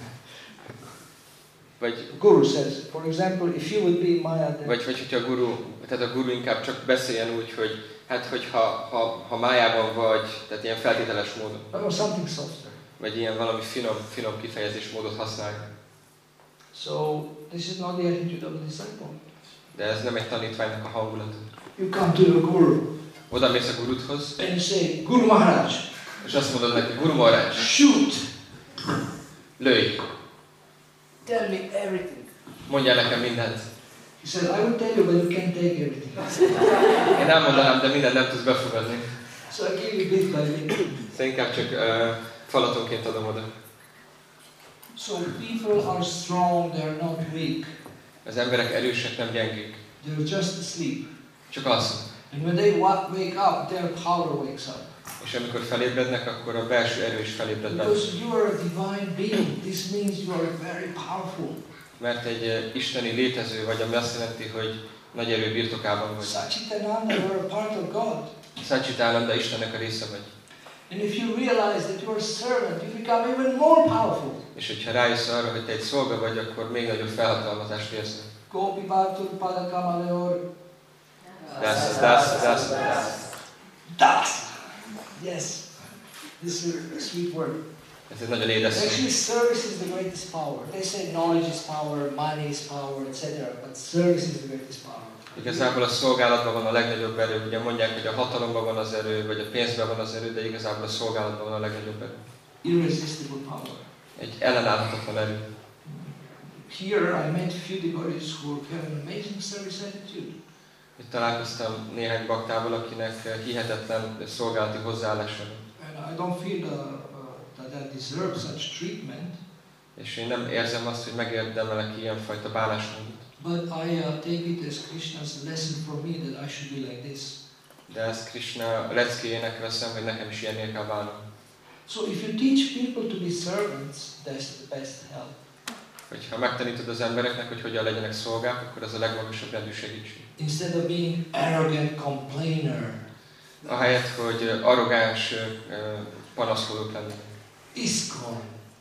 Vagy, Guru says, for example, if you would be in Maya, then hogyha a guru inkább csak beszéljen úgy, hogy hát, ha májában vagy, tehát ilyen feltételes módon, or something softer. vagy ilyen valami finom kifejezésmódot használja. So this is not the attitude of the disciple. De ez nem egy tanítványnak a hangulata. You come to the Guru Oda mész a gurudhoz, and you say, Guru Maharaj, és azt mondod neki, Guru Maharaj, shoot, lőj, tell me everything. mondjál nekem mindent. He said, I will tell you, but you can't take everything. Én elmondanám, de mindent nem tudsz befogadni. So I give you bit by bit. Szóval inkább csak falatonként adom oda. So people are strong, they are not weak. Az emberek erősek, nem gyengék. They're just asleep. Csak alsznak. And when they wake up, their power wakes up. És amikor felébrednek, akkor a belső erő is felébred benne. Because you are a divine being, this means you are very powerful. Mert egy isteni létező vagy, ami azt jelenti, hogy nagy erő birtokában vagy. Satchitananda, you are a part of God. Satchitananda Istennek a része vagy. And if you realize that you are a servant, you become even more powerful. És hogyha rájössz arra, hogy te egy szolga vagy, akkor még nagyobb felhatalmazást érzel. Gopi Bhakti Padakamaleor. Das. Yes. This is a sweet word. Ez egy nagyon édes szó. Actually, service is the greatest power. They say knowledge is power, money is power, etc. But service is the greatest power. Igazából a szolgálatban van a legnagyobb erő. Ugye mondják, hogy a hatalomban van az erő, vagy a pénzben van az erő, de igazából a szolgálatban van a legnagyobb erő. Irresistible power. Egy ellenállhatatlan erő. Here I met few devotees who have an amazing service attitude. Itt találkoztam néhány baktával, akinek hihetetlen szolgálati hozzáállása van. And I don't feel that I deserve such treatment. És én nem érzem azt, hogy megérdemelek ilyenfajta bánásmódot. But I take it as Krishna's lesson for me that I should be like this. De ezt Krishna leckéjének veszem, hogy nekem is ilyennél kell válnom. So if you teach people to be servants, that's the best help. Hogyha megtanítod az embereknek, hogy hogyan legyenek szolgák, akkor az a legmagasabb rendű segítség. Instead of being arrogant complainer. Ahelyett, hogy arrogáns panaszkodók lennének. ISKCON,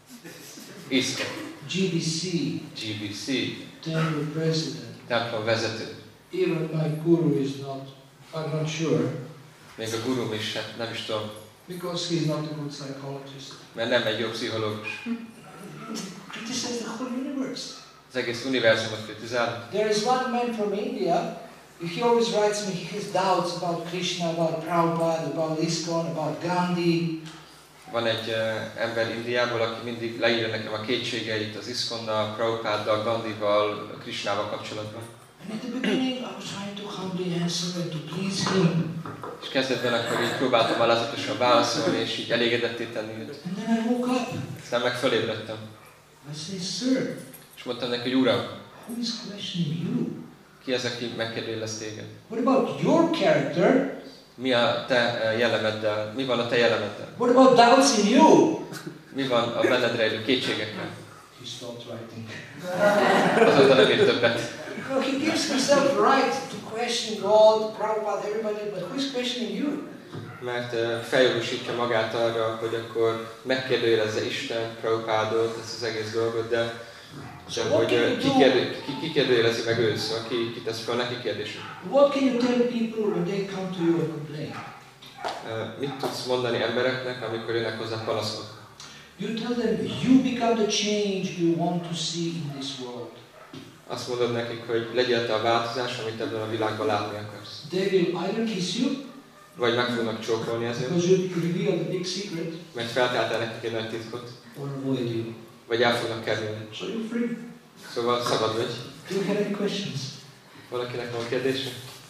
GBC, temple president. Templom vezető. Even my guru is not, I'm not sure, Még a gurum is, hát nem is tudom, because he's not a good psychologist. mert nem egy jó pszichológus. Criticize the whole universe. Az egész univerzumot kritizál. There is one man from India, he always writes me his doubts about Krishna, about Prabhupada, about ISKCON, about Gandhi. Van egy ember Indiából, aki mindig leírja nekem a kétségeit az ISKCON-nal, Prabhupáddal, Gandhival, Krishnával kapcsolatban. And at the beginning I was trying to humbly answer and to please him. És kezdetben akkor így próbáltam alázatosan válaszolni, és így elégedetté tenni őt. And then I woke up. Aztán meg fölébredtem. I say, sir, És mondtam neki, hogy Uram, who is questioning you? ki az, aki megkérdőjelez téged? What about your character? Mi a te jellemeddel? Mi van a te jellemeddel? What about doubts in you? Mi van a benned rejlő kétségekkel? He stopped writing. Azóta nem írt többet. No, he gives himself right to question God, Prabhupada, everybody, but who is questioning you? Mert feljogosítja magát arra, hogy akkor megkérdőjelezze Isten, Prabhupádot, ezt az egész dolgot, de hogy kikérdőjelezi meg őt, szóval ki tesz fel neki kérdéseket. What can you tell people when they come to you and complain? Mit tudsz mondani embereknek, amikor jönnek hozzá panaszkodni? You tell them, you become the change you want to see in this world. Azt mondod nekik, hogy legyél te a változás, amit ebben a világban látni akarsz. They will either kiss you, Vagy meg fognak csókolni ezért, because you reveal the big secret, mert feltáltál nekik egy nagy titkot, or avoid you. vagy el fognak kerülni. So you're free. Szóval szabad vagy. Do you have any questions? Valakinek van kérdése?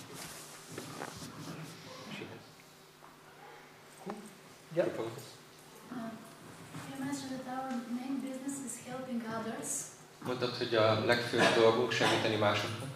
Yeah. You mentioned that our main business is helping others. Mondtad, hogy a legfőbb dolgunk segíteni másoknak.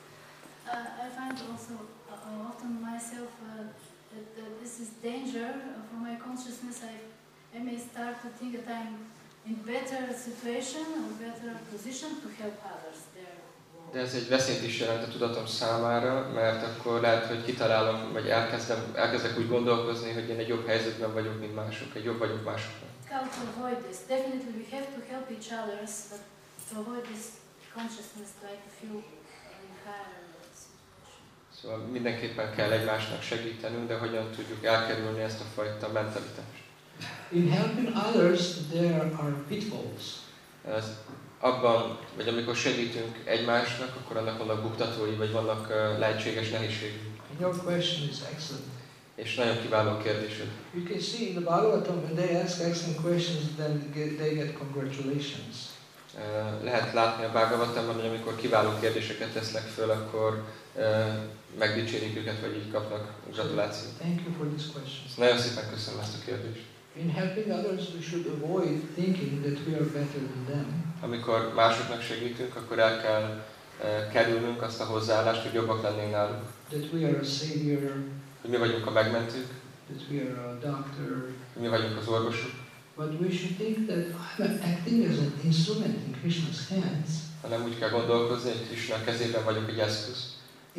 I find also often myself that this is danger for my consciousness. I may start to think that I'm in better situation or better position to help others there. De ez egy veszélyt is jelent a tudatom számára, mert akkor lehet, hogy kitalálom, vagy elkezdek úgy gondolkozni, hogy én egy jobb helyzetben vagyok, mint mások, egy jobb vagyok másoknak. How to avoid this? Definitely we have to help each others, but to avoid this consciousness, try to feel higher situation. Szóval mindenképpen kell egymásnak segítenünk, de hogyan tudjuk elkerülni ezt a fajta mentalitást. In helping others, there are pitfalls. Abban, vagy amikor segítünk egymásnak, akkor annak vannak buktatói, vagy vannak lehetséges nehézségek. And your question is excellent. És nagyon kiváló kérdésed. You can see in the Bhagavatam, when they ask excellent questions, then they get congratulations. Lehet látni a Bhagavatamban, hogy amikor kiváló kérdéseket tesznek föl, akkor megdicsérik őket, vagy így kapnak gratulációt. Thank you for this question. Nagyon szépen köszönöm ezt a kérdést. In helping others, we should avoid thinking that we are better than them. Amikor másoknak segítünk, akkor el kell kerülnünk azt a hozzáállást, hogy jobbak lennénk náluk. That we are a savior, Hogy mi vagyunk a megmentők, that we are a doctor. hogy mi vagyunk az orvosok, But we should think that I'm acting as an instrument in Krishna's hands, hanem úgy kell gondolkozni, hogy Krishna kezében vagyok egy eszköz.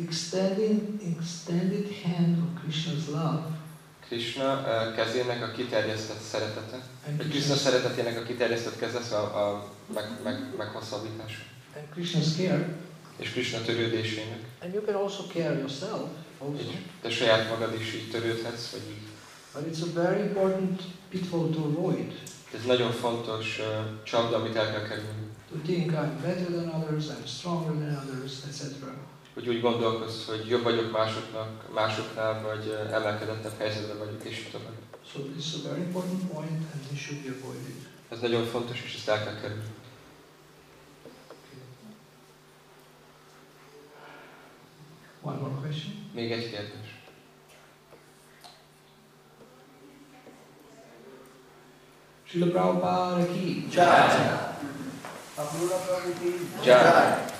extended hand of Krishna's love, Krishna kezének a kiterjesztett szeretete, and vagy Krishna szeretetének a kiterjesztett keze, a meghosszabbítása. and Krishna's care. És Krishna törődésének. And you can also care yourself, also. És te saját magad is így törődhetsz, vagy így. But it's a very important pitfall to avoid. Ez nagyon fontos csapda, amit el kell kerülni. To think I'm better than others, I'm stronger than others, etc. Hogy úgy gondolkozz, hogy jobb vagyok másoknál, vagy emelkedettebb helyzetben vagyok, és így tovább. So this is a very important point, and this should be avoided. Ez nagyon fontos, és ezt el kell kerülni. One more question. Még egy kérdés. Srila Prabhupada ki Jai. Apurva Prabhu ki Jai.